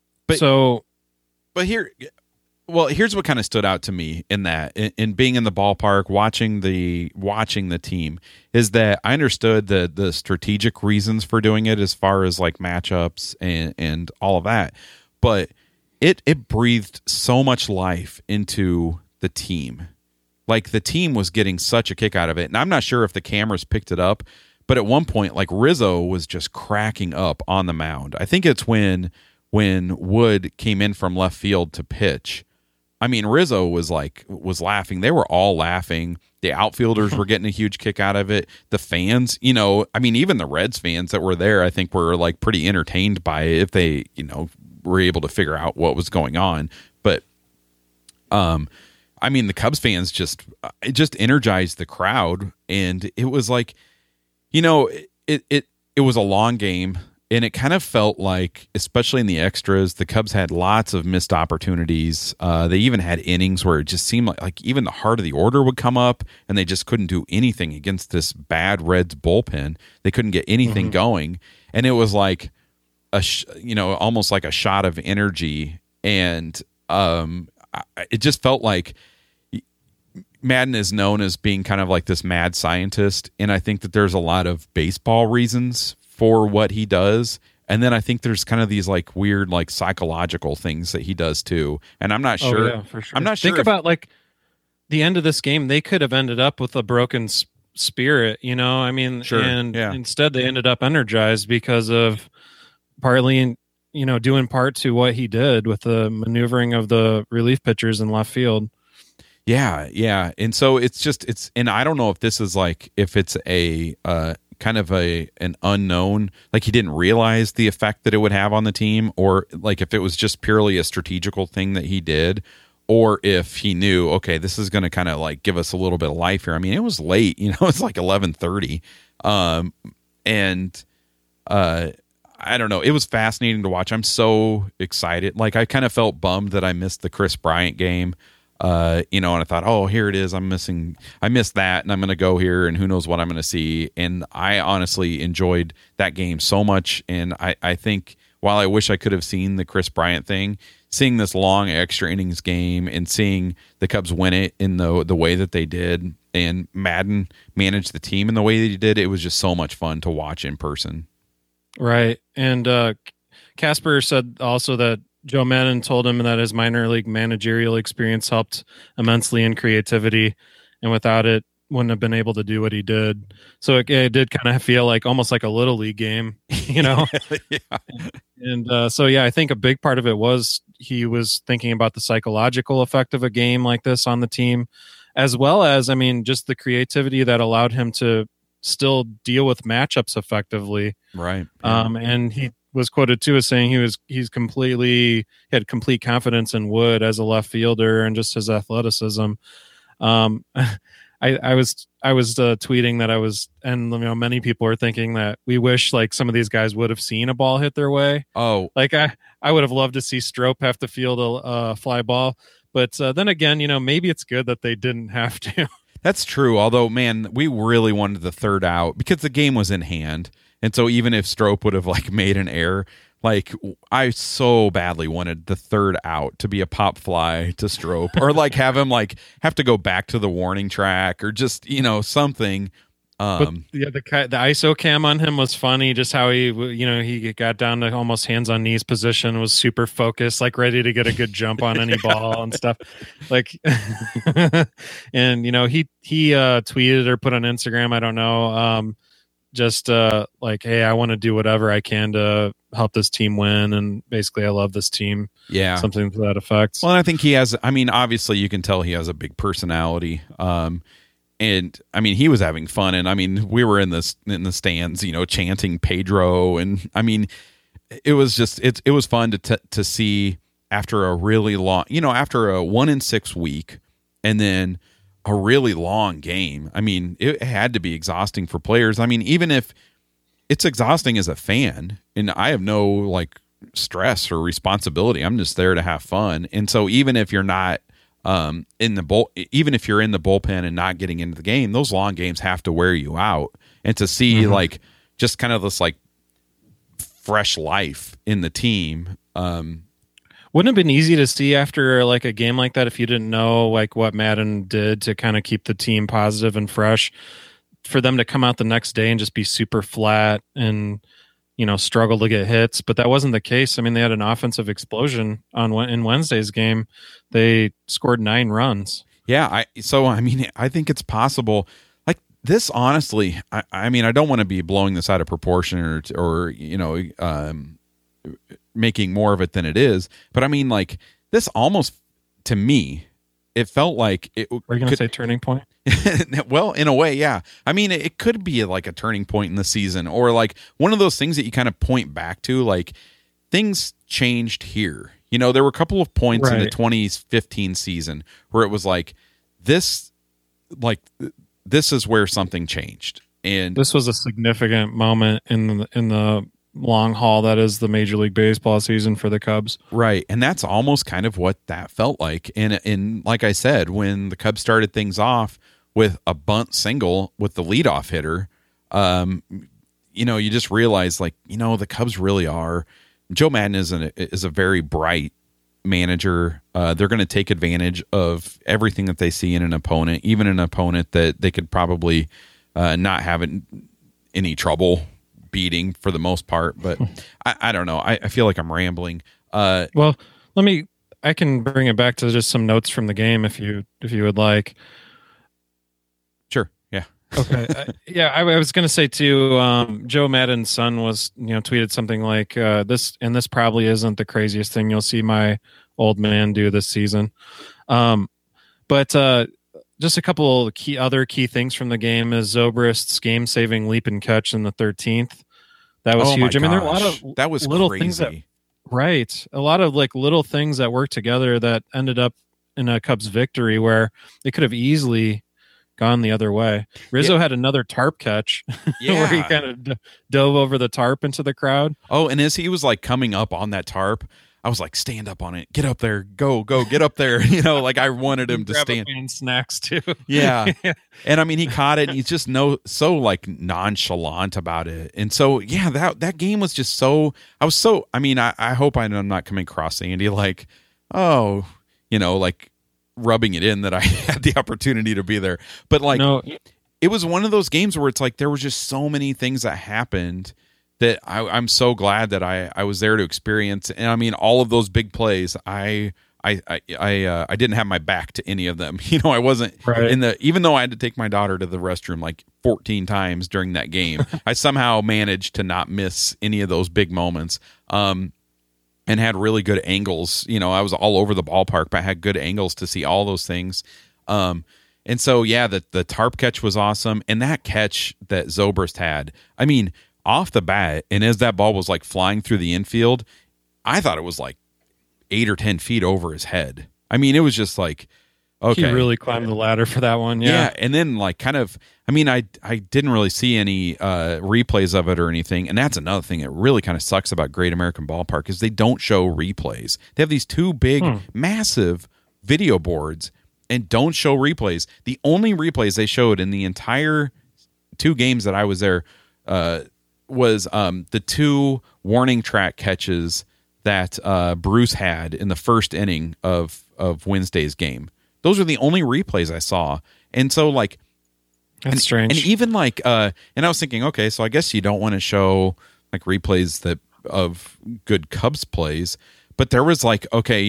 here's what kind of stood out to me in that, in being in the ballpark, watching the team, is that I understood the strategic reasons for doing it as far as like matchups and all of that, but it breathed so much life into the team. Like the team was getting such a kick out of it, and I'm not sure if the cameras picked it up, but at one point, like Rizzo was just cracking up on the mound. I think it's when Wood came in from left field to pitch. I mean, Rizzo was laughing. They were all laughing. The outfielders were getting a huge kick out of it. The fans, even the Reds fans that were there, I think were like pretty entertained by it if they, were able to figure out what was going on. But, the Cubs fans just energized the crowd, and it was like, it was a long game. And it kind of felt like, especially in the extras, the Cubs had lots of missed opportunities. They even had innings where it just seemed like even the heart of the order would come up, and they just couldn't do anything against this bad Reds bullpen. They couldn't get anything going, and it was like almost like a shot of energy. And it just felt like Madden is known as being kind of like this mad scientist, and I think that there's a lot of baseball reasons for what he does, and then I think there's kind of these like weird like psychological things that he does too, and I'm not sure. Oh, yeah, for sure. I'm not sure. Think about like the end of this game. They could have ended up with a broken spirit, Sure. And instead they ended up energized because of partly, due in part to what he did with the maneuvering of the relief pitchers in left field. Yeah. And so it's and I don't know if this is like, if it's a kind of an unknown, like he didn't realize the effect that it would have on the team, or like if it was just purely a strategical thing that he did, or if he knew, okay, this is going to kind of like give us a little bit of life here. I mean, it was late, it's like 11:30. I don't know. It was fascinating to watch. I'm so excited. Like I kind of felt bummed that I missed the Chris Bryant game. And I thought, oh, here it is. I missed that, and I'm going to go here, and who knows what I'm going to see. And I honestly enjoyed that game so much. And I think while I wish I could have seen the Chris Bryant thing, seeing this long extra innings game and seeing the Cubs win it in the way that they did, and Madden manage the team in the way that he did, it was just so much fun to watch in person. Right. And Casper said also that Joe Madden told him that his minor league managerial experience helped immensely in creativity, and without it, wouldn't have been able to do what he did. So it did kind of feel like almost like a little league game, you know? Yeah. And so, yeah, I think a big part of it was he was thinking about the psychological effect of a game like this on the team, as well as, I mean, just the creativity that allowed him to still deal with matchups effectively. Right. And he was quoted too as saying he had complete confidence in Wood as a left fielder and just his athleticism. I was tweeting that and you know, many people are thinking that we wish like some of these guys would have seen a ball hit their way. Oh, like I would have loved to see Strop have to field a fly ball, but then again, you know, maybe it's good that they didn't have to. that's true. Although, man, we really wanted the third out because the game was in hand. And so even if Strop would have like made an error, like I so badly wanted the third out to be a pop fly to Strop, or like have him like have to go back to the warning track, or just, you know, something. But yeah, the ISO cam on him was funny. Just how he got down to almost hands on knees position, was super focused, like ready to get a good jump on any ball and stuff. Like, and you know, he tweeted or put on Instagram, I don't know, just like, hey, I want to do whatever I can to help this team win, and basically I love this team. Yeah, something to that effect. Well, I think he has, I mean, obviously you can tell he has a big personality. And I mean, he was having fun, and I mean, we were in the stands, you know, chanting Pedro, and I mean, it was just it was fun to see after a really long, you know, after a 1-6 week, and then a really long game. I mean, it had to be exhausting for players. I mean, even if it's exhausting as a fan, and I have no like stress or responsibility, I'm just there to have fun. And so even if you're not even if you're in the bullpen and not getting into the game, those long games have to wear you out. And to see like just kind of this like fresh life in the team. Wouldn't it have been easy to see after like a game like that if you didn't know like what Madden did to kind of keep the team positive and fresh, for them to come out the next day and just be super flat and, you know, struggle to get hits? But that wasn't the case. I mean, they had an offensive explosion in Wednesday's game. They scored 9 runs. Yeah. I mean, I think it's possible. Like this, honestly, I mean, I don't want to be blowing this out of proportion or you know, making more of it than it is. But I mean, like this almost, to me, it felt like it. Were you going to say turning point? Well, in a way, yeah. I mean, it could be like a turning point in the season, or like one of those things that you kind of point back to, like things changed here. You know, there were a couple of points in the 2015 season where it was like this is where something changed. And this was a significant moment in the long haul that is the Major League Baseball season for the Cubs. Right. And that's almost kind of what that felt like. And like I said, when the Cubs started things off with a bunt single with the leadoff hitter, you know, you just realize, like, you know, the Cubs really are. Joe Madden is a very bright manager. They're going to take advantage of everything that they see in an opponent, even an opponent that they could probably not have any trouble beating for the most part. But I don't know. I feel like I'm rambling. Well, I can bring it back to just some notes from the game if you would like. Sure. Yeah. Okay. Yeah, I was going to say too, Joe Madden's son was, you know, tweeted something like this probably isn't the craziest thing you'll see my old man do this season. But just a couple other key things from the game is Zobrist's game-saving leap and catch in the 13th. That was huge. I mean, there are a lot of that was little crazy. Things a lot of like little things that worked together that ended up in a Cubs victory where they could have easily gone the other way. Rizzo had another tarp catch where he kind of dove over the tarp into the crowd. Oh, and as he was like coming up on that tarp, I was like, stand up on it, get up there, go, get up there. You know, like I wanted him to stand. And snacks too. Yeah. And I mean, he caught it and he's just so like nonchalant about it. And so, yeah, that game was just I hope I'm not coming across, Andy, like like rubbing it in that I had the opportunity to be there. But like, No, it was one of those games where it's like there was just so many things that happened that I'm so glad that I was there to experience. And I mean, all of those big plays, I didn't have my back to any of them. I wasn't right. even though I had to take my daughter to the restroom like 14 times during that game, I somehow managed to not miss any of those big moments. And had really good angles. I was all over the ballpark, but I had good angles to see all those things. And so, yeah, the tarp catch was awesome. And that catch that Zobrist had, I mean, off the bat, and as that ball was like flying through the infield, I thought it was like 8 or 10 feet over his head. I mean, it was just like, okay. He really climbed the ladder for that one. Yeah. And then like kind of, I mean, I didn't really see any replays of it or anything. And that's another thing that really kind of sucks about Great American Ballpark is they don't show replays. They have these two big, massive video boards and don't show replays. The only replays they showed in the entire 2 games that I was there was the 2 warning track catches that Bruce had in the first inning of Wednesday's game. Those are the only replays I saw. And so like, that's strange. And even like, and I was thinking, okay, so I guess you don't want to show like replays of good Cubs plays, but there was like, okay,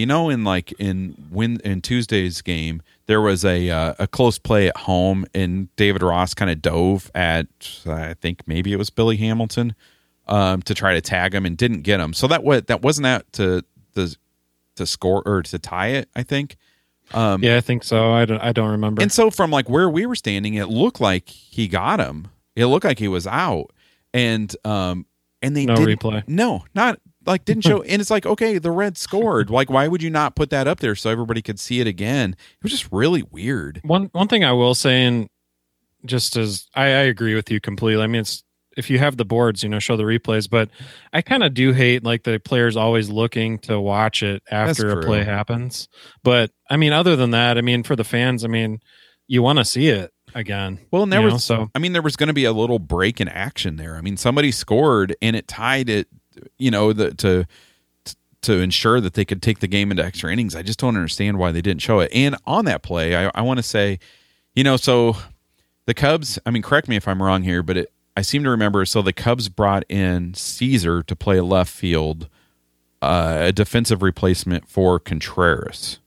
in Tuesday's game, there was a close play at home, and David Ross kind of dove at, I think maybe it was Billy Hamilton, to try to tag him and didn't get him. So that wasn't out to score or to tie it, I think. Yeah, I think so. I don't remember. And so from like where we were standing, it looked like he got him. It looked like he was out, and they no didn't, replay. No, not like didn't show. And it's like, okay, the Reds scored. Like, why would you not put that up there so everybody could see it again? It was just really weird. One thing I will say, and just as I agree with you completely. I mean, it's if you have the boards, show the replays, but I kind of do hate like the players always looking to watch it after a play happens. But I mean, other than that, I mean, for the fans, I mean, you want to see it again. Well, and there was going to be a little break in action there. I mean, somebody scored and it tied it, to ensure that they could take the game into extra innings. I just don't understand why they didn't show it. And on that play, I want to say, so the Cubs, I mean, correct me if I'm wrong here, but I seem to remember, so the Cubs brought in Caesar to play left field, a defensive replacement for Contreras.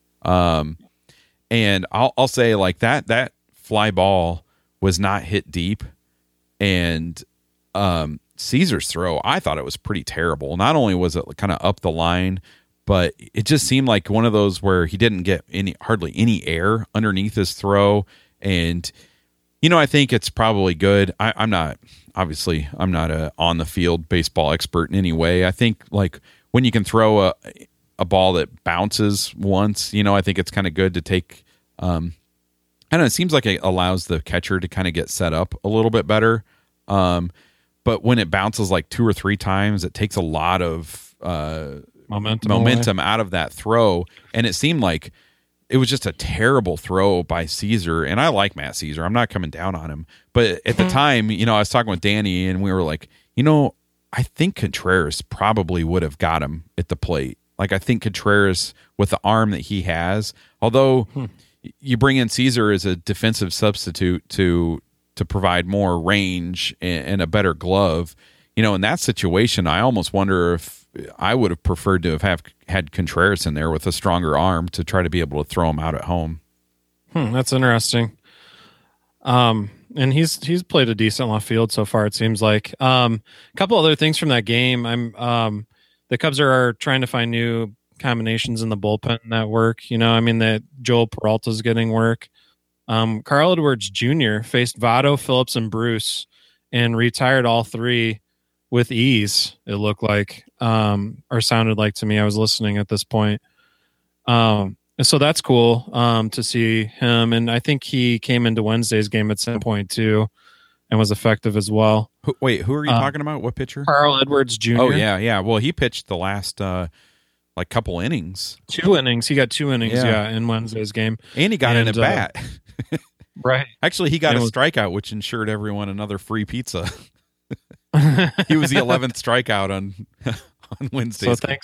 And I'll say like that fly ball was not hit deep, and Caesar's throw, I thought it was pretty terrible. Not only was it kind of up the line, but it just seemed like one of those where he didn't get hardly any air underneath his throw. And I think it's probably good. I'm not a on the field baseball expert in any way. I think like when you can throw a ball that bounces once, I think it's kind of good to take. I don't know. It seems like it allows the catcher to kind of get set up a little bit better. But when it bounces like 2 or 3 times, it takes a lot of momentum out of that throw, and it seemed like it was just a terrible throw by Caesar. And I like Matt Caesar. I'm not coming down on him. But at the time, I was talking with Danny, and we were like, I think Contreras probably would have got him at the plate. Like, I think Contreras, with the arm that he has, although you bring in Caesar as a defensive substitute to provide more range and a better glove, in that situation, I almost wonder if I would have preferred to have had Contreras in there with a stronger arm to try to be able to throw him out at home. That's interesting. And he's played a decent left field so far, it seems like. A couple other things from that game. The Cubs are trying to find new combinations in the bullpen that work. That Joel Peralta's getting work. Carl Edwards Jr. faced Votto, Phillips, and Bruce and retired all 3 with ease, it looked like, or sounded like to me. I was listening at this point. So that's cool to see him. And I think he came into Wednesday's game at some point too and was effective as well. Who are you talking about? What pitcher? Carl Edwards Jr. Oh, yeah. Well, he pitched the last couple innings. 2 innings. He got 2 innings, in Wednesday's game. And he got in at bat. Right. Actually, he got a strikeout, which ensured everyone another free pizza. He was the 11th strikeout on Wednesday. So thanks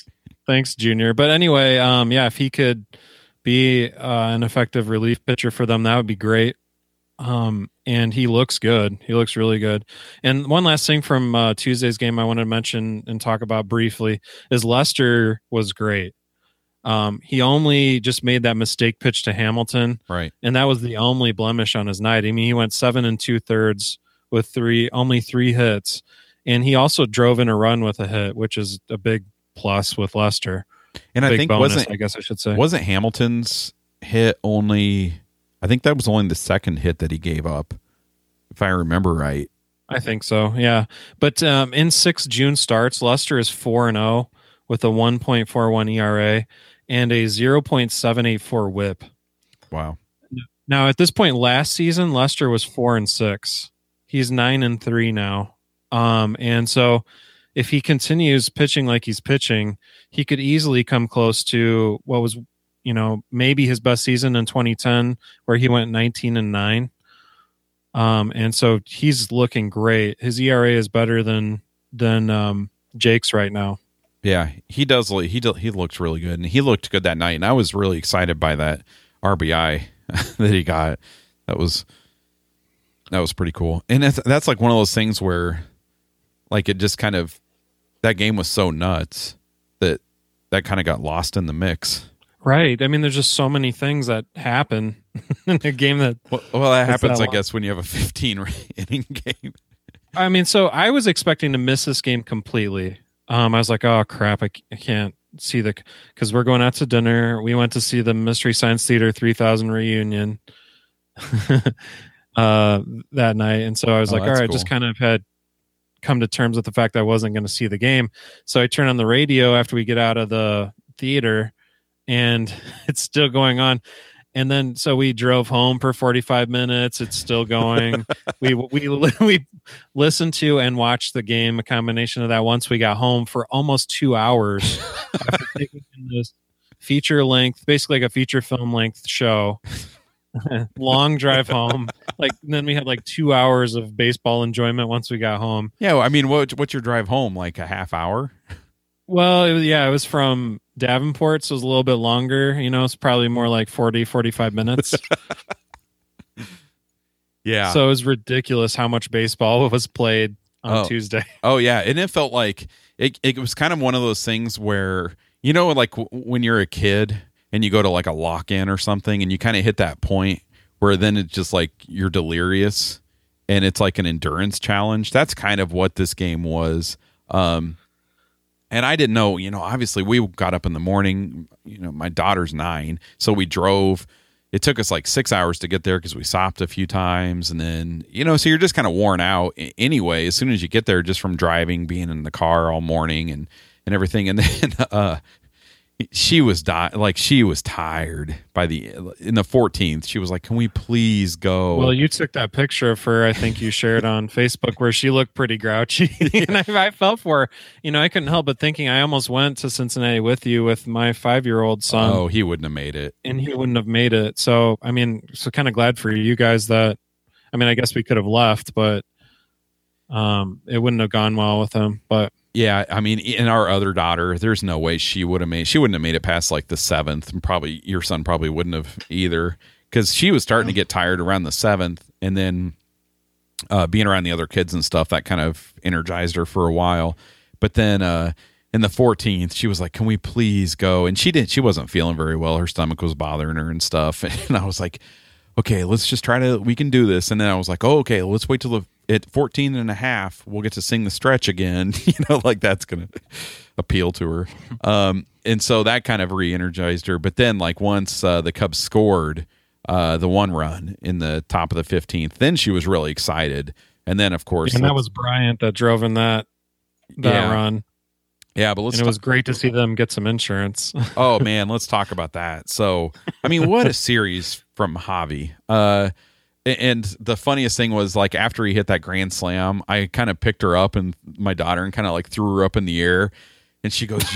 Thanks, Junior. But anyway, yeah, if he could be an effective relief pitcher for them, that would be great. And he looks good. He looks really good. And one last thing from Tuesday's game I want to mention and talk about briefly is Lester was great. He only just made that mistake pitch to Hamilton. Right. And that was the only blemish on his night. I mean, he went 7 2/3 with only three hits. And he also drove in a run with a hit, which is a big plus with Lester. And I think bonus, I guess I should say. Wasn't Hamilton's hit only, I think that was only the second hit that he gave up, if I remember right. I think so, yeah. But in 6 June starts, Lester is 4-0 with a 1.41 ERA and a 0.784 whip. Wow. Now, at this point last season, Lester was 4-6. He's 9-3 now. And so if he continues pitching like he's pitching, he could easily come close to what was, maybe his best season in 2010, where he went 19-9. And so he's looking great. His ERA is better than Jake's right now. Yeah, he does. He looks really good, and he looked good that night. And I was really excited by that RBI that he got. That was pretty cool. And that's like one of those things where, like, it just kind of, that game was so nuts that kind of got lost in the mix. Right. I mean, there's just so many things that happen in a game that. Well, that happens, I guess, when you have a 15-inning game. I mean, so I was expecting to miss this game completely. I was like, oh crap, I can't see because we're going out to dinner. We went to see the Mystery Science Theater 3000 reunion that night, and so I was like, all right, cool. Just kind of had come to terms with the fact that I wasn't going to see the game. So I turned on the radio after we get out of the theater, and it's still going on. And then, so we drove home for 45 minutes. It's still going. we listened to and watched the game, a combination of that, once we got home for almost 2 hours after taking in this feature length, basically like a feature film length show. Long drive home. Then we had 2 hours of baseball enjoyment once we got home. Yeah, I mean, what's your drive home? Like a half hour? Well, it was from Davenport, so it was a little bit longer. It's probably more like 40, 45 minutes. Yeah. So it was ridiculous how much baseball was played on Tuesday. Oh, yeah. And it felt like it was kind of one of those things where, like when you're a kid and you go to like a lock-in or something and you kind of hit that point where then it's just like you're delirious and it's like an endurance challenge. That's kind of what this game was. And I didn't know, obviously we got up in the morning, my daughter's 9. So we drove. It took us like 6 hours to get there because we stopped a few times. And then, so you're just kind of worn out anyway, as soon as you get there, just from driving, being in the car all morning and everything. And then she was she was tired in the 14th. She was like, can we please go? Well, you took that picture of her, I think you shared on Facebook, where she looked pretty grouchy. And I felt for her. I couldn't help but thinking I almost went to Cincinnati with you with my 5-year-old son. Oh, he wouldn't have made it. And he wouldn't have made it. So, I mean, kind of glad for you guys that, I guess we could have left, but it wouldn't have gone well with him. But yeah, I mean, and our other daughter, there's no way she wouldn't have made it past like the 7th, and probably your son probably wouldn't have either, because she was starting to get tired around the 7th, and then being around the other kids and stuff, that kind of energized her for a while. But then in the 14th, she was like, can we please go? And she wasn't feeling very well. Her stomach was bothering her and stuff. And I was like, okay, let's just we can do this. And then I was like, oh, okay, let's wait till at 14 and a half, we'll get to sing the stretch again. Like that's going to appeal to her. And so that kind of re-energized her. But then like once the Cubs scored the 1 run in the top of the 15th, then she was really excited. And then of course, and that was Bryant that drove in that run. Yeah, but it was great to see them get some insurance. Oh man, let's talk about that. So, I mean, what a series from Javi. And the funniest thing was, like, after he hit that grand slam, I kind of picked her up, and my daughter, and kind of like threw her up in the air, and she goes,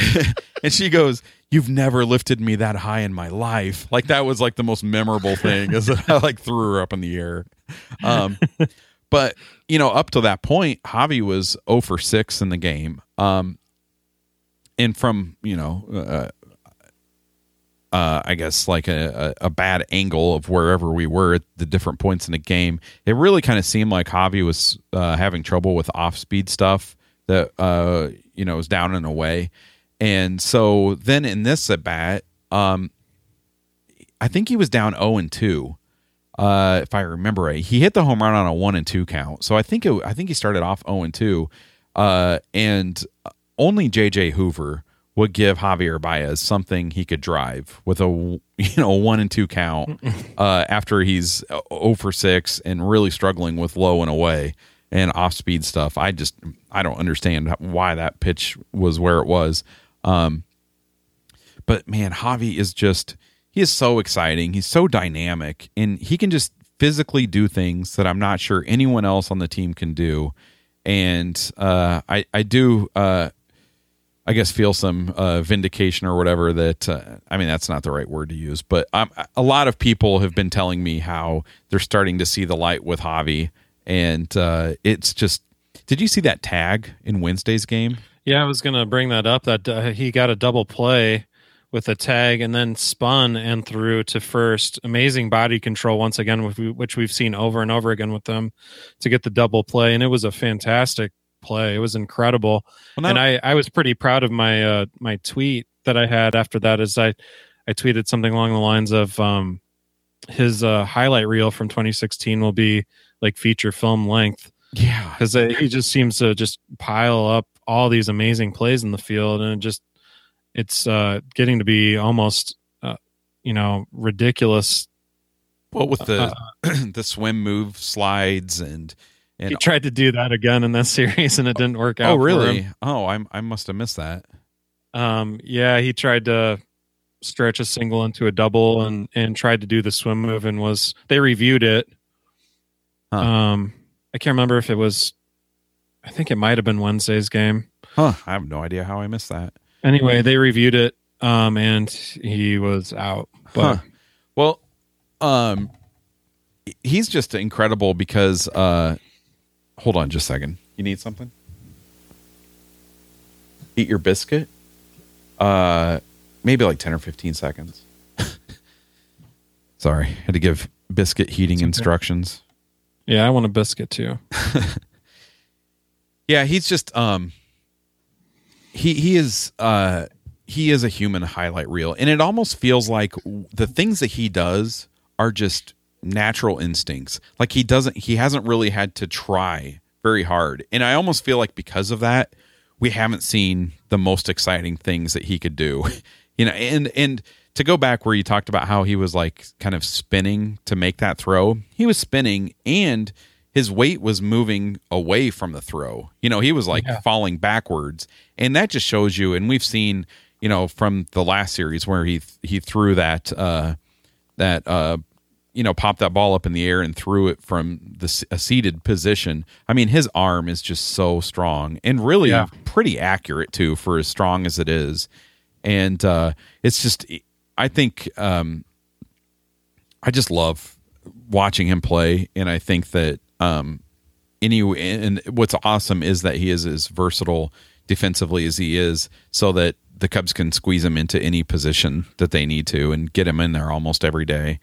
"You've never lifted me that high in my life." Like that was like the most memorable thing, is that I like threw her up in the air. But up to that point, Javi was 0 for 6 in the game. And and from I guess like a bad angle of wherever we were at the different points in the game, it really kind of seemed like Javi was having trouble with off-speed stuff that was down and away. And so then in this at bat, I think he was down 0-2. If I remember right, he hit the home run on a 1-2 count. So I think he started off 0-2, and only JJ Hoover would give Javier Baez something he could drive with a 1-2 count after he's 0-6 and really struggling with low and away and off speed stuff. I don't understand why that pitch was where it was. But man, Javi he is so exciting. He's so dynamic, and he can just physically do things that I'm not sure anyone else on the team can do. And I do, I guess, feel some vindication or whatever that, that's not the right word to use, but a lot of people have been telling me how they're starting to see the light with Javi. And it's just, did you see that tag in Wednesday's game? Yeah, I was going to bring that up, that he got a double play with a tag and then spun and threw to first. Amazing body control once again, which we've seen over and over again with them to get the double play. And it was a fantastic play. It was incredible. Well, and I was pretty proud of my my tweet that I had after that. As I tweeted something along the lines of his highlight reel from 2016 will be like feature film length. Yeah, because he just seems to just pile up all these amazing plays in the field, and it's getting to be almost ridiculous. Well, with the the swim move slides and he tried to do that again in this series and it didn't work out. Oh, really? For him. Oh, I must have missed that. Yeah, he tried to stretch a single into a double and tried to do the swim move, and they reviewed it. Huh. I can't remember if it was, I think it might have been Wednesday's game. Huh. I have no idea how I missed that. Anyway, they reviewed it, and he was out. But Well, he's just incredible because hold on just a second. You need something? Eat your biscuit? Maybe like 10 or 15 seconds. Sorry. Had to give biscuit heating instructions. Yeah, I want a biscuit too. Yeah, he's just he is a human highlight reel, and it almost feels like the things that he does are just natural instincts. Like he hasn't really had to try very hard. And I almost feel like because of that, we haven't seen the most exciting things that he could do. And to go back where you talked about how he was like kind of spinning to make that throw, he was spinning and his weight was moving away from the throw. He was like falling backwards. And that just shows you, and we've seen, from the last series where he threw that popped that ball up in the air and threw it from a seated position. I mean, his arm is just so strong and really pretty accurate too, for as strong as it is. And it's just, I think, I just love watching him play. And I think that, and what's awesome is that he is as versatile defensively as he is, so that the Cubs can squeeze him into any position that they need to and get him in there almost every day.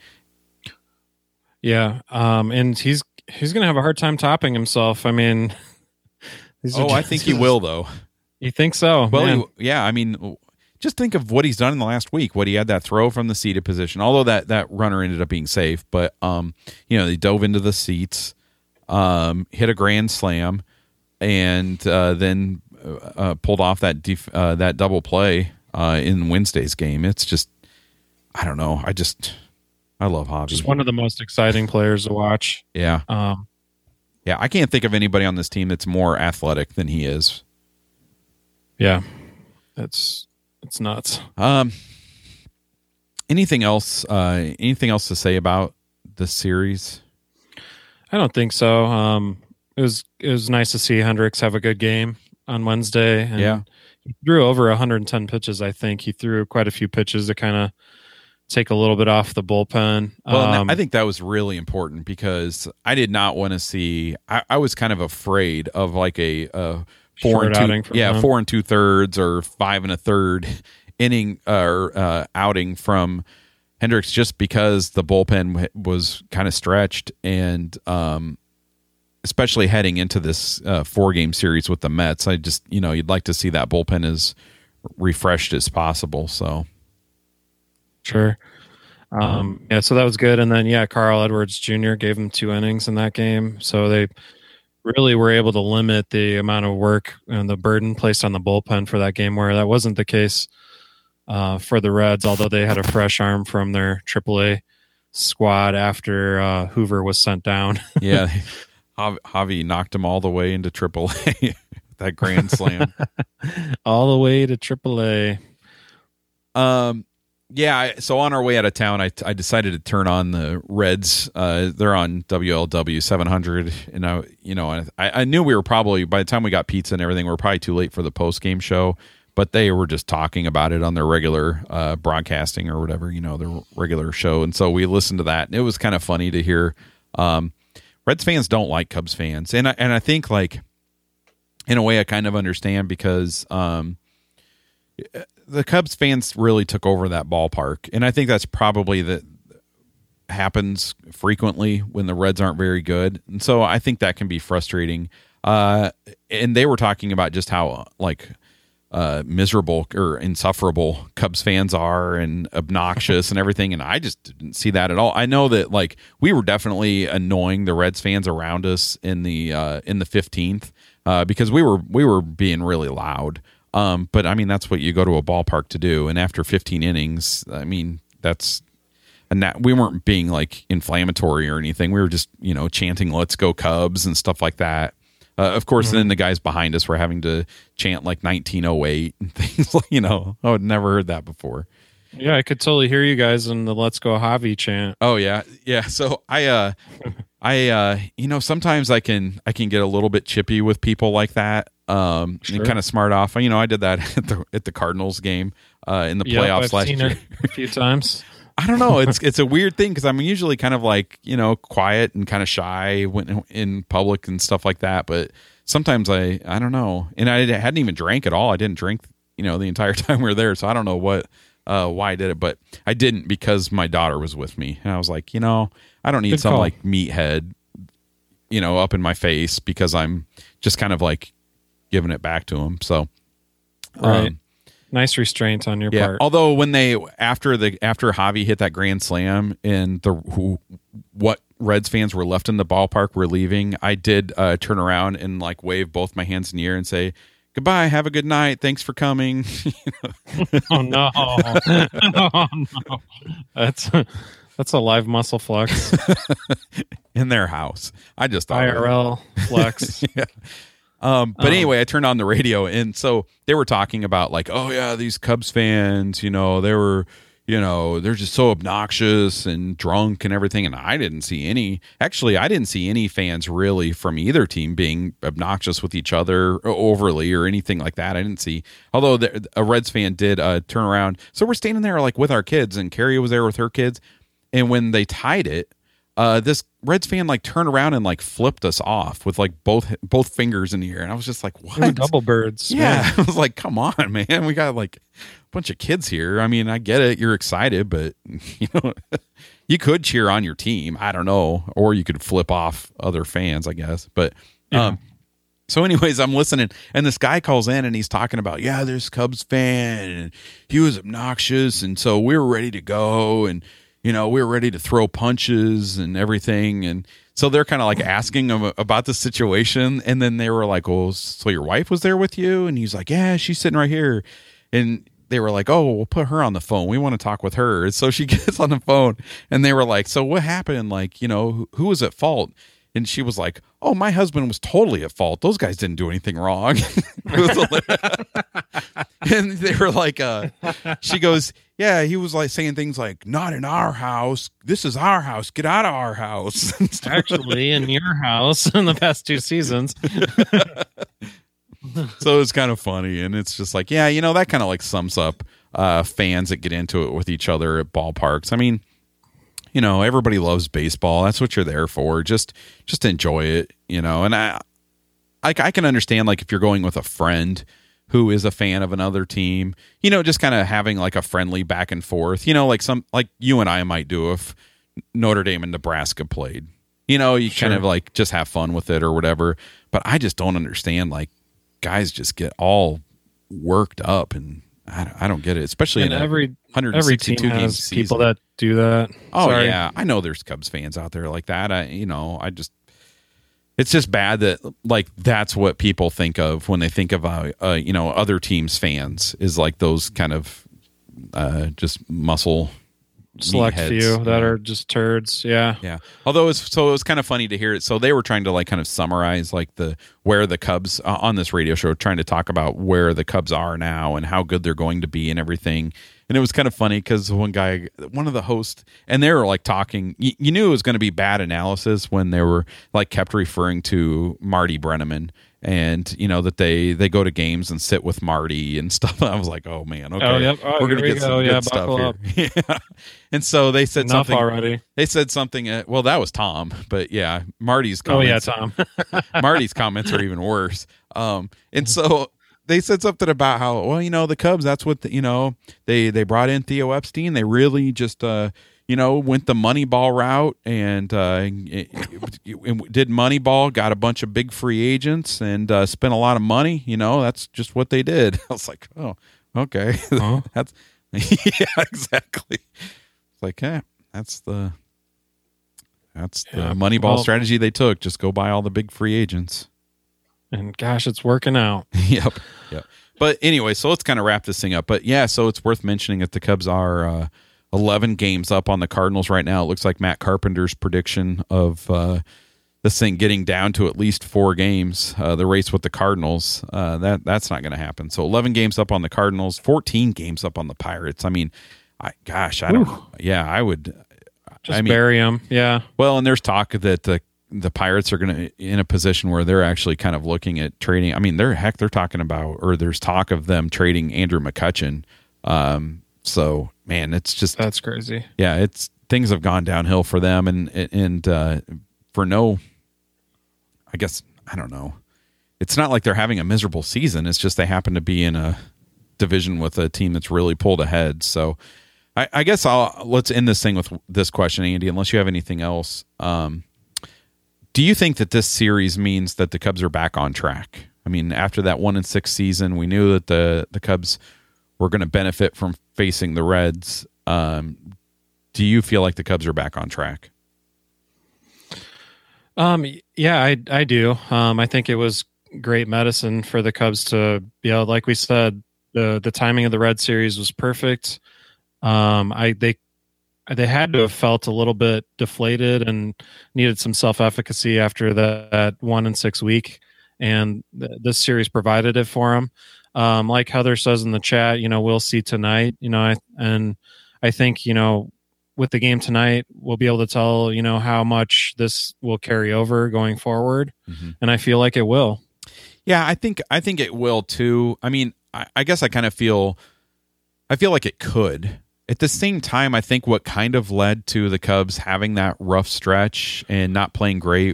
Yeah. And he's going to have a hard time topping himself. I mean, I think he will though. You think so? Well, I mean, just think of what he's done in the last week. What he had that throw from the seated position, although that runner ended up being safe, but they dove into the seats, hit a grand slam, and then pulled off that double play in Wednesday's game. It's just, I don't know. I love Javi. Just one of the most exciting players to watch. Yeah. Yeah, I can't think of anybody on this team that's more athletic than he is. Yeah. It's nuts. Anything else to say about the series? I don't think so. It was nice to see Hendricks have a good game on Wednesday. And he threw over 110 pitches, I think. He threw quite a few pitches to kind of take a little bit off the bullpen. Well, I think that was really important because I did not want to see. I was kind of afraid of like a 4 Short outing from them. 4 2/3 or 5 1/3 inning or outing from Hendricks, just because the bullpen was kind of stretched, and especially heading into this 4-game series with the Mets, I just, you'd like to see that bullpen as refreshed as possible. So sure. So that was good. And then, Carl Edwards Jr. gave him 2 innings in that game. So they really were able to limit the amount of work and the burden placed on the bullpen for that game, where that wasn't the case for the Reds, although they had a fresh arm from their AAA squad after Hoover was sent down. Yeah. Javi knocked him all the way into AAA. That grand slam. All the way to AAA. So on our way out of town, I decided to turn on the Reds. They're on WLW 700, and I knew we were probably, by the time we got pizza and everything, we were probably too late for the post game show. But they were just talking about it on their regular broadcasting or whatever, their regular show, and so we listened to that, and it was kind of funny to hear. Reds fans don't like Cubs fans, and I think, like, in a way I kind of understand, because the Cubs fans really took over that ballpark, and I think that's probably that happens frequently when the Reds aren't very good, and so I think that can be frustrating. And they were talking about just how miserable or insufferable Cubs fans are, and obnoxious and everything, and I just didn't see that at all. I know that, like, we were definitely annoying the Reds fans around us in the 15th because we were being really loud. But I mean, that's what you go to a ballpark to do. And after 15 innings, I mean, we weren't being, like, inflammatory or anything. We were just, chanting "Let's go Cubs" and stuff like that. Of course, then the guys behind us were having to chant like 1908 and things like, I had never heard that before. Yeah, I could totally hear you guys in the "Let's go Javi" chant. Oh yeah. Yeah. So I sometimes I can get a little bit chippy with people like that. Sure. And kind of smart off. I did that at the Cardinals game in the playoffs last year a few times. I don't know. It's a weird thing, because I'm usually kind of like, quiet and kind of shy when in public and stuff like that. But sometimes I don't know. And I hadn't even drank at all. I didn't drink, the entire time we were there. So I don't know why I did it, but I didn't because my daughter was with me. And I was like, I don't need some like meathead, up in my face, because I'm just kind of like giving it back to him. So, right. Nice restraint on your part. Although when after Javi hit that grand slam and what Reds fans were left in the ballpark were leaving, I did turn around and, like, wave both my hands in the air and say, "Goodbye, have a good night, thanks for coming." Oh no! Oh no! That's a live muscle flex in their house. I just thought IRL flex. Yeah. But anyway, I turned on the radio, and so they were talking about, like, oh yeah, these Cubs fans, they were, they're just so obnoxious and drunk and everything. And I didn't see any fans really from either team being obnoxious with each other overly or anything like that. I didn't see, although a Reds fan did turn around. So we're standing there, like, with our kids, and Carrie was there with her kids. And when they tied it, this Reds fan, like, turned around and, like, flipped us off with, like, both fingers in the air, and I was just like, "What? Ooh, double birds?" Yeah, I was like, "Come on, man, we got, like, a bunch of kids here. I mean, I get it, you're excited, but you could cheer on your team. I don't know, or you could flip off other fans, I guess." But so, anyways, I'm listening, and this guy calls in, and he's talking about, there's Cubs fan, and he was obnoxious, and so we were ready to go, and we were ready to throw punches and everything. And so they're kind of like asking him about the situation. And then they were like, "Oh, so your wife was there with you?" And he's like, "Yeah, she's sitting right here." And they were like, "Oh, we'll put her on the phone. We want to talk with her." And so she gets on the phone, and they were like, "So what happened? Like, who was at fault?" And she was like, "Oh, my husband was totally at fault. Those guys didn't do anything wrong." And they were like, she goes, "Yeah, he was like saying things like, 'Not in our house. This is our house. Get out of our house.'" Actually, in your house in the past 2 seasons. So it's kind of funny. And it's just like, that kind of like sums up fans that get into it with each other at ballparks. I mean, everybody loves baseball. That's what you're there for. Just enjoy it, And I can understand like if you're going with a friend who is a fan of another team, just kind of having like a friendly back and forth, like you and I might do if Notre Dame and Nebraska played. You kind of like just have fun with it or whatever. But I just don't understand, like, guys just get all worked up, and I don't get it, especially in every 162 team game has season. people that do that. Oh, Sorry. yeah. I know there's Cubs fans out there like that. It's just bad that like that's what people think of when they think of other teams' fans is like those kind of just muscle select meatheads. few that are just turds. Yeah. Although it was kind of funny to hear it. So they were trying to like kind of summarize like where the Cubs on this radio show, trying to talk about where the Cubs are now and how good they're going to be and everything. And it was kind of funny because one of the hosts, and they were like talking, you knew it was going to be bad analysis when they were like kept referring to Marty Brennaman and that they go to games and sit with Marty and stuff. I was like, oh man, okay, Oh, yep. we're going to get some good stuff here. Yeah. And so they said Enough something already. They said something. Well, that was Tom, but yeah, Marty's Oh yeah, comments. Tom. Marty's comments are even worse. And so they said something about how, well, the Cubs, that's what, they brought in Theo Epstein. They really just, went the Moneyball route and did Moneyball, got a bunch of big free agents and spent a lot of money. That's just what they did. I was like, oh, okay. Huh? That's, yeah, exactly. It's like, that's the Moneyball strategy they took. Just go buy all the big free agents. And gosh, it's working out. Yep. But anyway, so let's kind of wrap this thing up. But yeah, so it's worth mentioning that the Cubs are 11 games up on the Cardinals right now. It looks like Matt Carpenter's prediction of this thing getting down to at least 4 games, the race with the Cardinals, that's not going to happen. So 11 games up on the Cardinals, 14 games up on the Pirates. I mean, I would. Just bury them. Yeah. Well, and there's talk that the Pirates are going to in a position where they're actually kind of looking at trading. I mean, they're talking about, or there's talk of them trading Andrew McCutchen. So man, that's crazy. Yeah. Things have gone downhill for them and for no, I guess, I don't know. It's not like they're having a miserable season. It's just, they happen to be in a division with a team that's really pulled ahead. So I guess let's end this thing with this question, Andy, unless you have anything else. Do you think that this series means that the Cubs are back on track? I mean, after that 1-6 season, we knew that the Cubs were going to benefit from facing the Reds. Do you feel like the Cubs are back on track? Yeah, I do. I think it was great medicine for the Cubs to, like we said, the timing of the Red series was perfect. They had to have felt a little bit deflated and needed some self-efficacy after that 1-6 week, and this series provided it for them. Like Heather says in the chat, we'll see tonight. I think with the game tonight, we'll be able to tell how much this will carry over going forward, and I feel like it will. Yeah, I think it will too. I mean, I guess I feel like it could. At the same time, I think what kind of led to the Cubs having that rough stretch and not playing great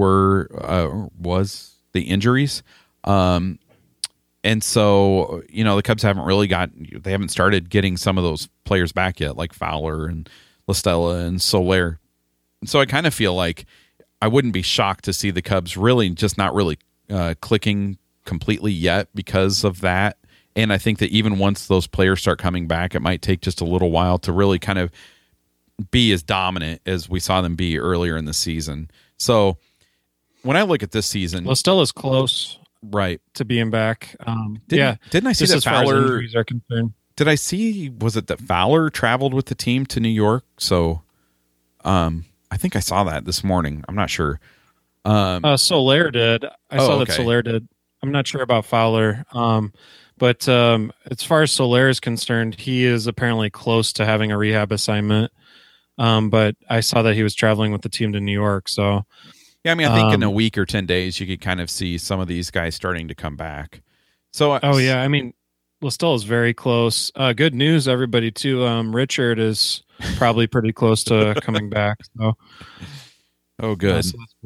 was the injuries. And so, the Cubs haven't started getting some of those players back yet, like Fowler and La Stella and Soler. So I kind of feel like I wouldn't be shocked to see the Cubs really just not really clicking completely yet because of that. And I think that even once those players start coming back, it might take just a little while to really kind of be as dominant as we saw them be earlier in the season. So when I look at this season, La Stella's close, right, to being back. Didn't I see that as far as Fowler? injuries are concerned. Did I see? Was it that Fowler traveled with the team to New York? So, I think I saw that this morning. I'm not sure. Soler did. I saw that okay. Soler did. I'm not sure about Fowler. But as far as Soler is concerned, he is apparently close to having a rehab assignment. But I saw that he was traveling with the team to New York. So, yeah, I mean, I think in a week or 10 days, you could kind of see some of these guys starting to come back. So, I mean, Listell is very close. Good news, everybody, too. Richard is probably pretty close to coming back. So, good. so that's cool.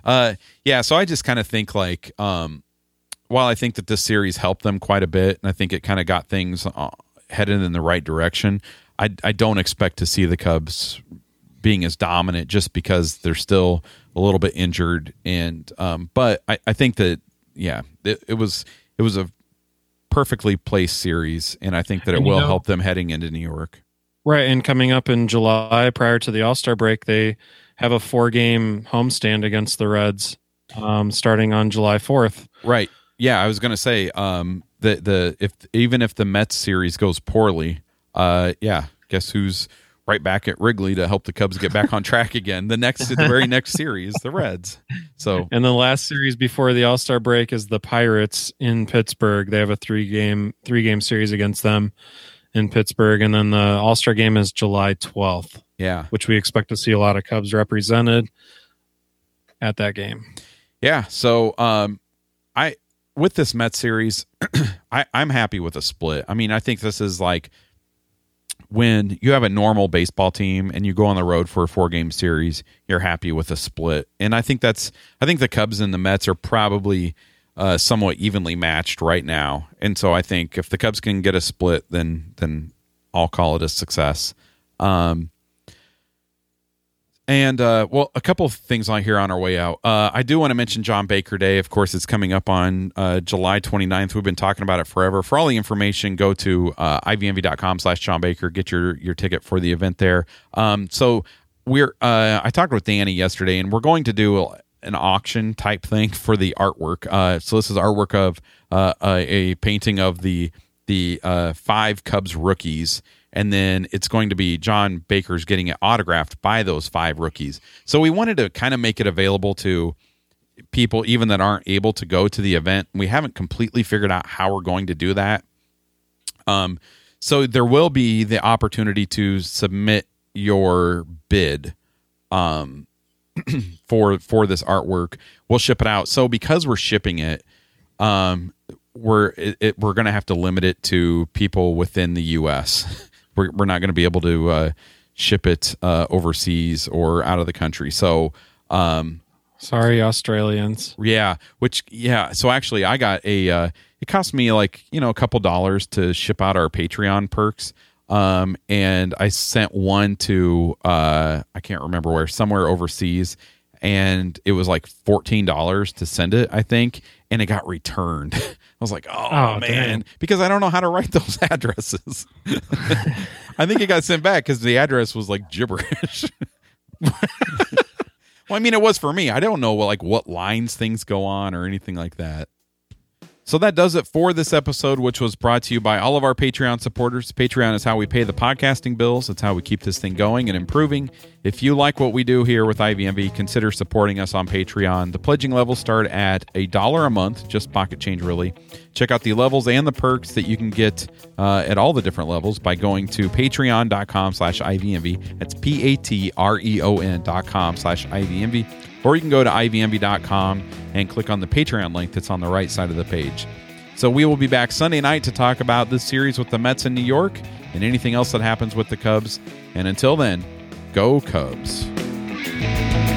Yeah, so I just kind of think like, while I think that this series helped them quite a bit, and I think it kind of got things headed in the right direction, I don't expect to see the Cubs being as dominant just because they're still a little bit injured. And but I think that it was a perfectly placed series, and I think that it will help them heading into New York. Right, and coming up in July, prior to the All-Star break, they have a 4-game homestand against the Reds, starting on July 4th. Right. Yeah, I was going to say if the Mets series goes poorly, guess who's right back at Wrigley to help the Cubs get back on track again? The very next series, the Reds. So, and the last series before the All-Star break is the Pirates in Pittsburgh. They have a 3-game series against them in Pittsburgh, and then the All-Star game is July 12th. Yeah, which we expect to see a lot of Cubs represented at that game. Yeah, so with this Mets series, I'm happy with a split. I mean, I think this is like when you have a normal baseball team and you go on the road for a 4-game series, you're happy with a split. And I think the Cubs and the Mets are probably somewhat evenly matched right now. And so I think if the Cubs can get a split, then I'll call it a success. A couple of things on here on our way out. I do want to mention John Baker Day. Of course, it's coming up on July 29th. We've been talking about it forever. For all the information, go to ivnv.com/John Baker. Get your ticket for the event there. So I talked with Danny yesterday, and we're going to do an auction type thing for the artwork. So this is artwork of a painting of the 5 Cubs rookies. And then it's going to be John Baker's getting it autographed by those 5 rookies. So we wanted to kind of make it available to people even that aren't able to go to the event. We haven't completely figured out how we're going to do that. So there will be the opportunity to submit your bid for this artwork. We'll ship it out. So because we're shipping it, we're going to have to limit it to people within the U.S. We're not going to be able to ship it overseas or out of the country. So, sorry, Australians. Yeah. So actually, I got it cost me a couple dollars to ship out our Patreon perks. And I sent one to I can't remember where, somewhere overseas, and it was like $14 to send it, I think, and it got returned. I was like, oh man, dang. Because I don't know how to write those addresses. I think it got sent back because the address was like gibberish. Well, I mean, it was for me. I don't know what lines things go on or anything like that. So that does it for this episode, which was brought to you by all of our Patreon supporters. Patreon is how we pay the podcasting bills. It's how we keep this thing going and improving. If you like what we do here with IVMV, consider supporting us on Patreon. The pledging levels start at $1 a month, just pocket change really. Check out the levels and the perks that you can get at all the different levels by going to patreon.com/IVMV. That's patreon.com/IVMV. Or you can go to ivmv.com and click on the Patreon link that's on the right side of the page. So we will be back Sunday night to talk about this series with the Mets in New York and anything else that happens with the Cubs. And until then, go Cubs.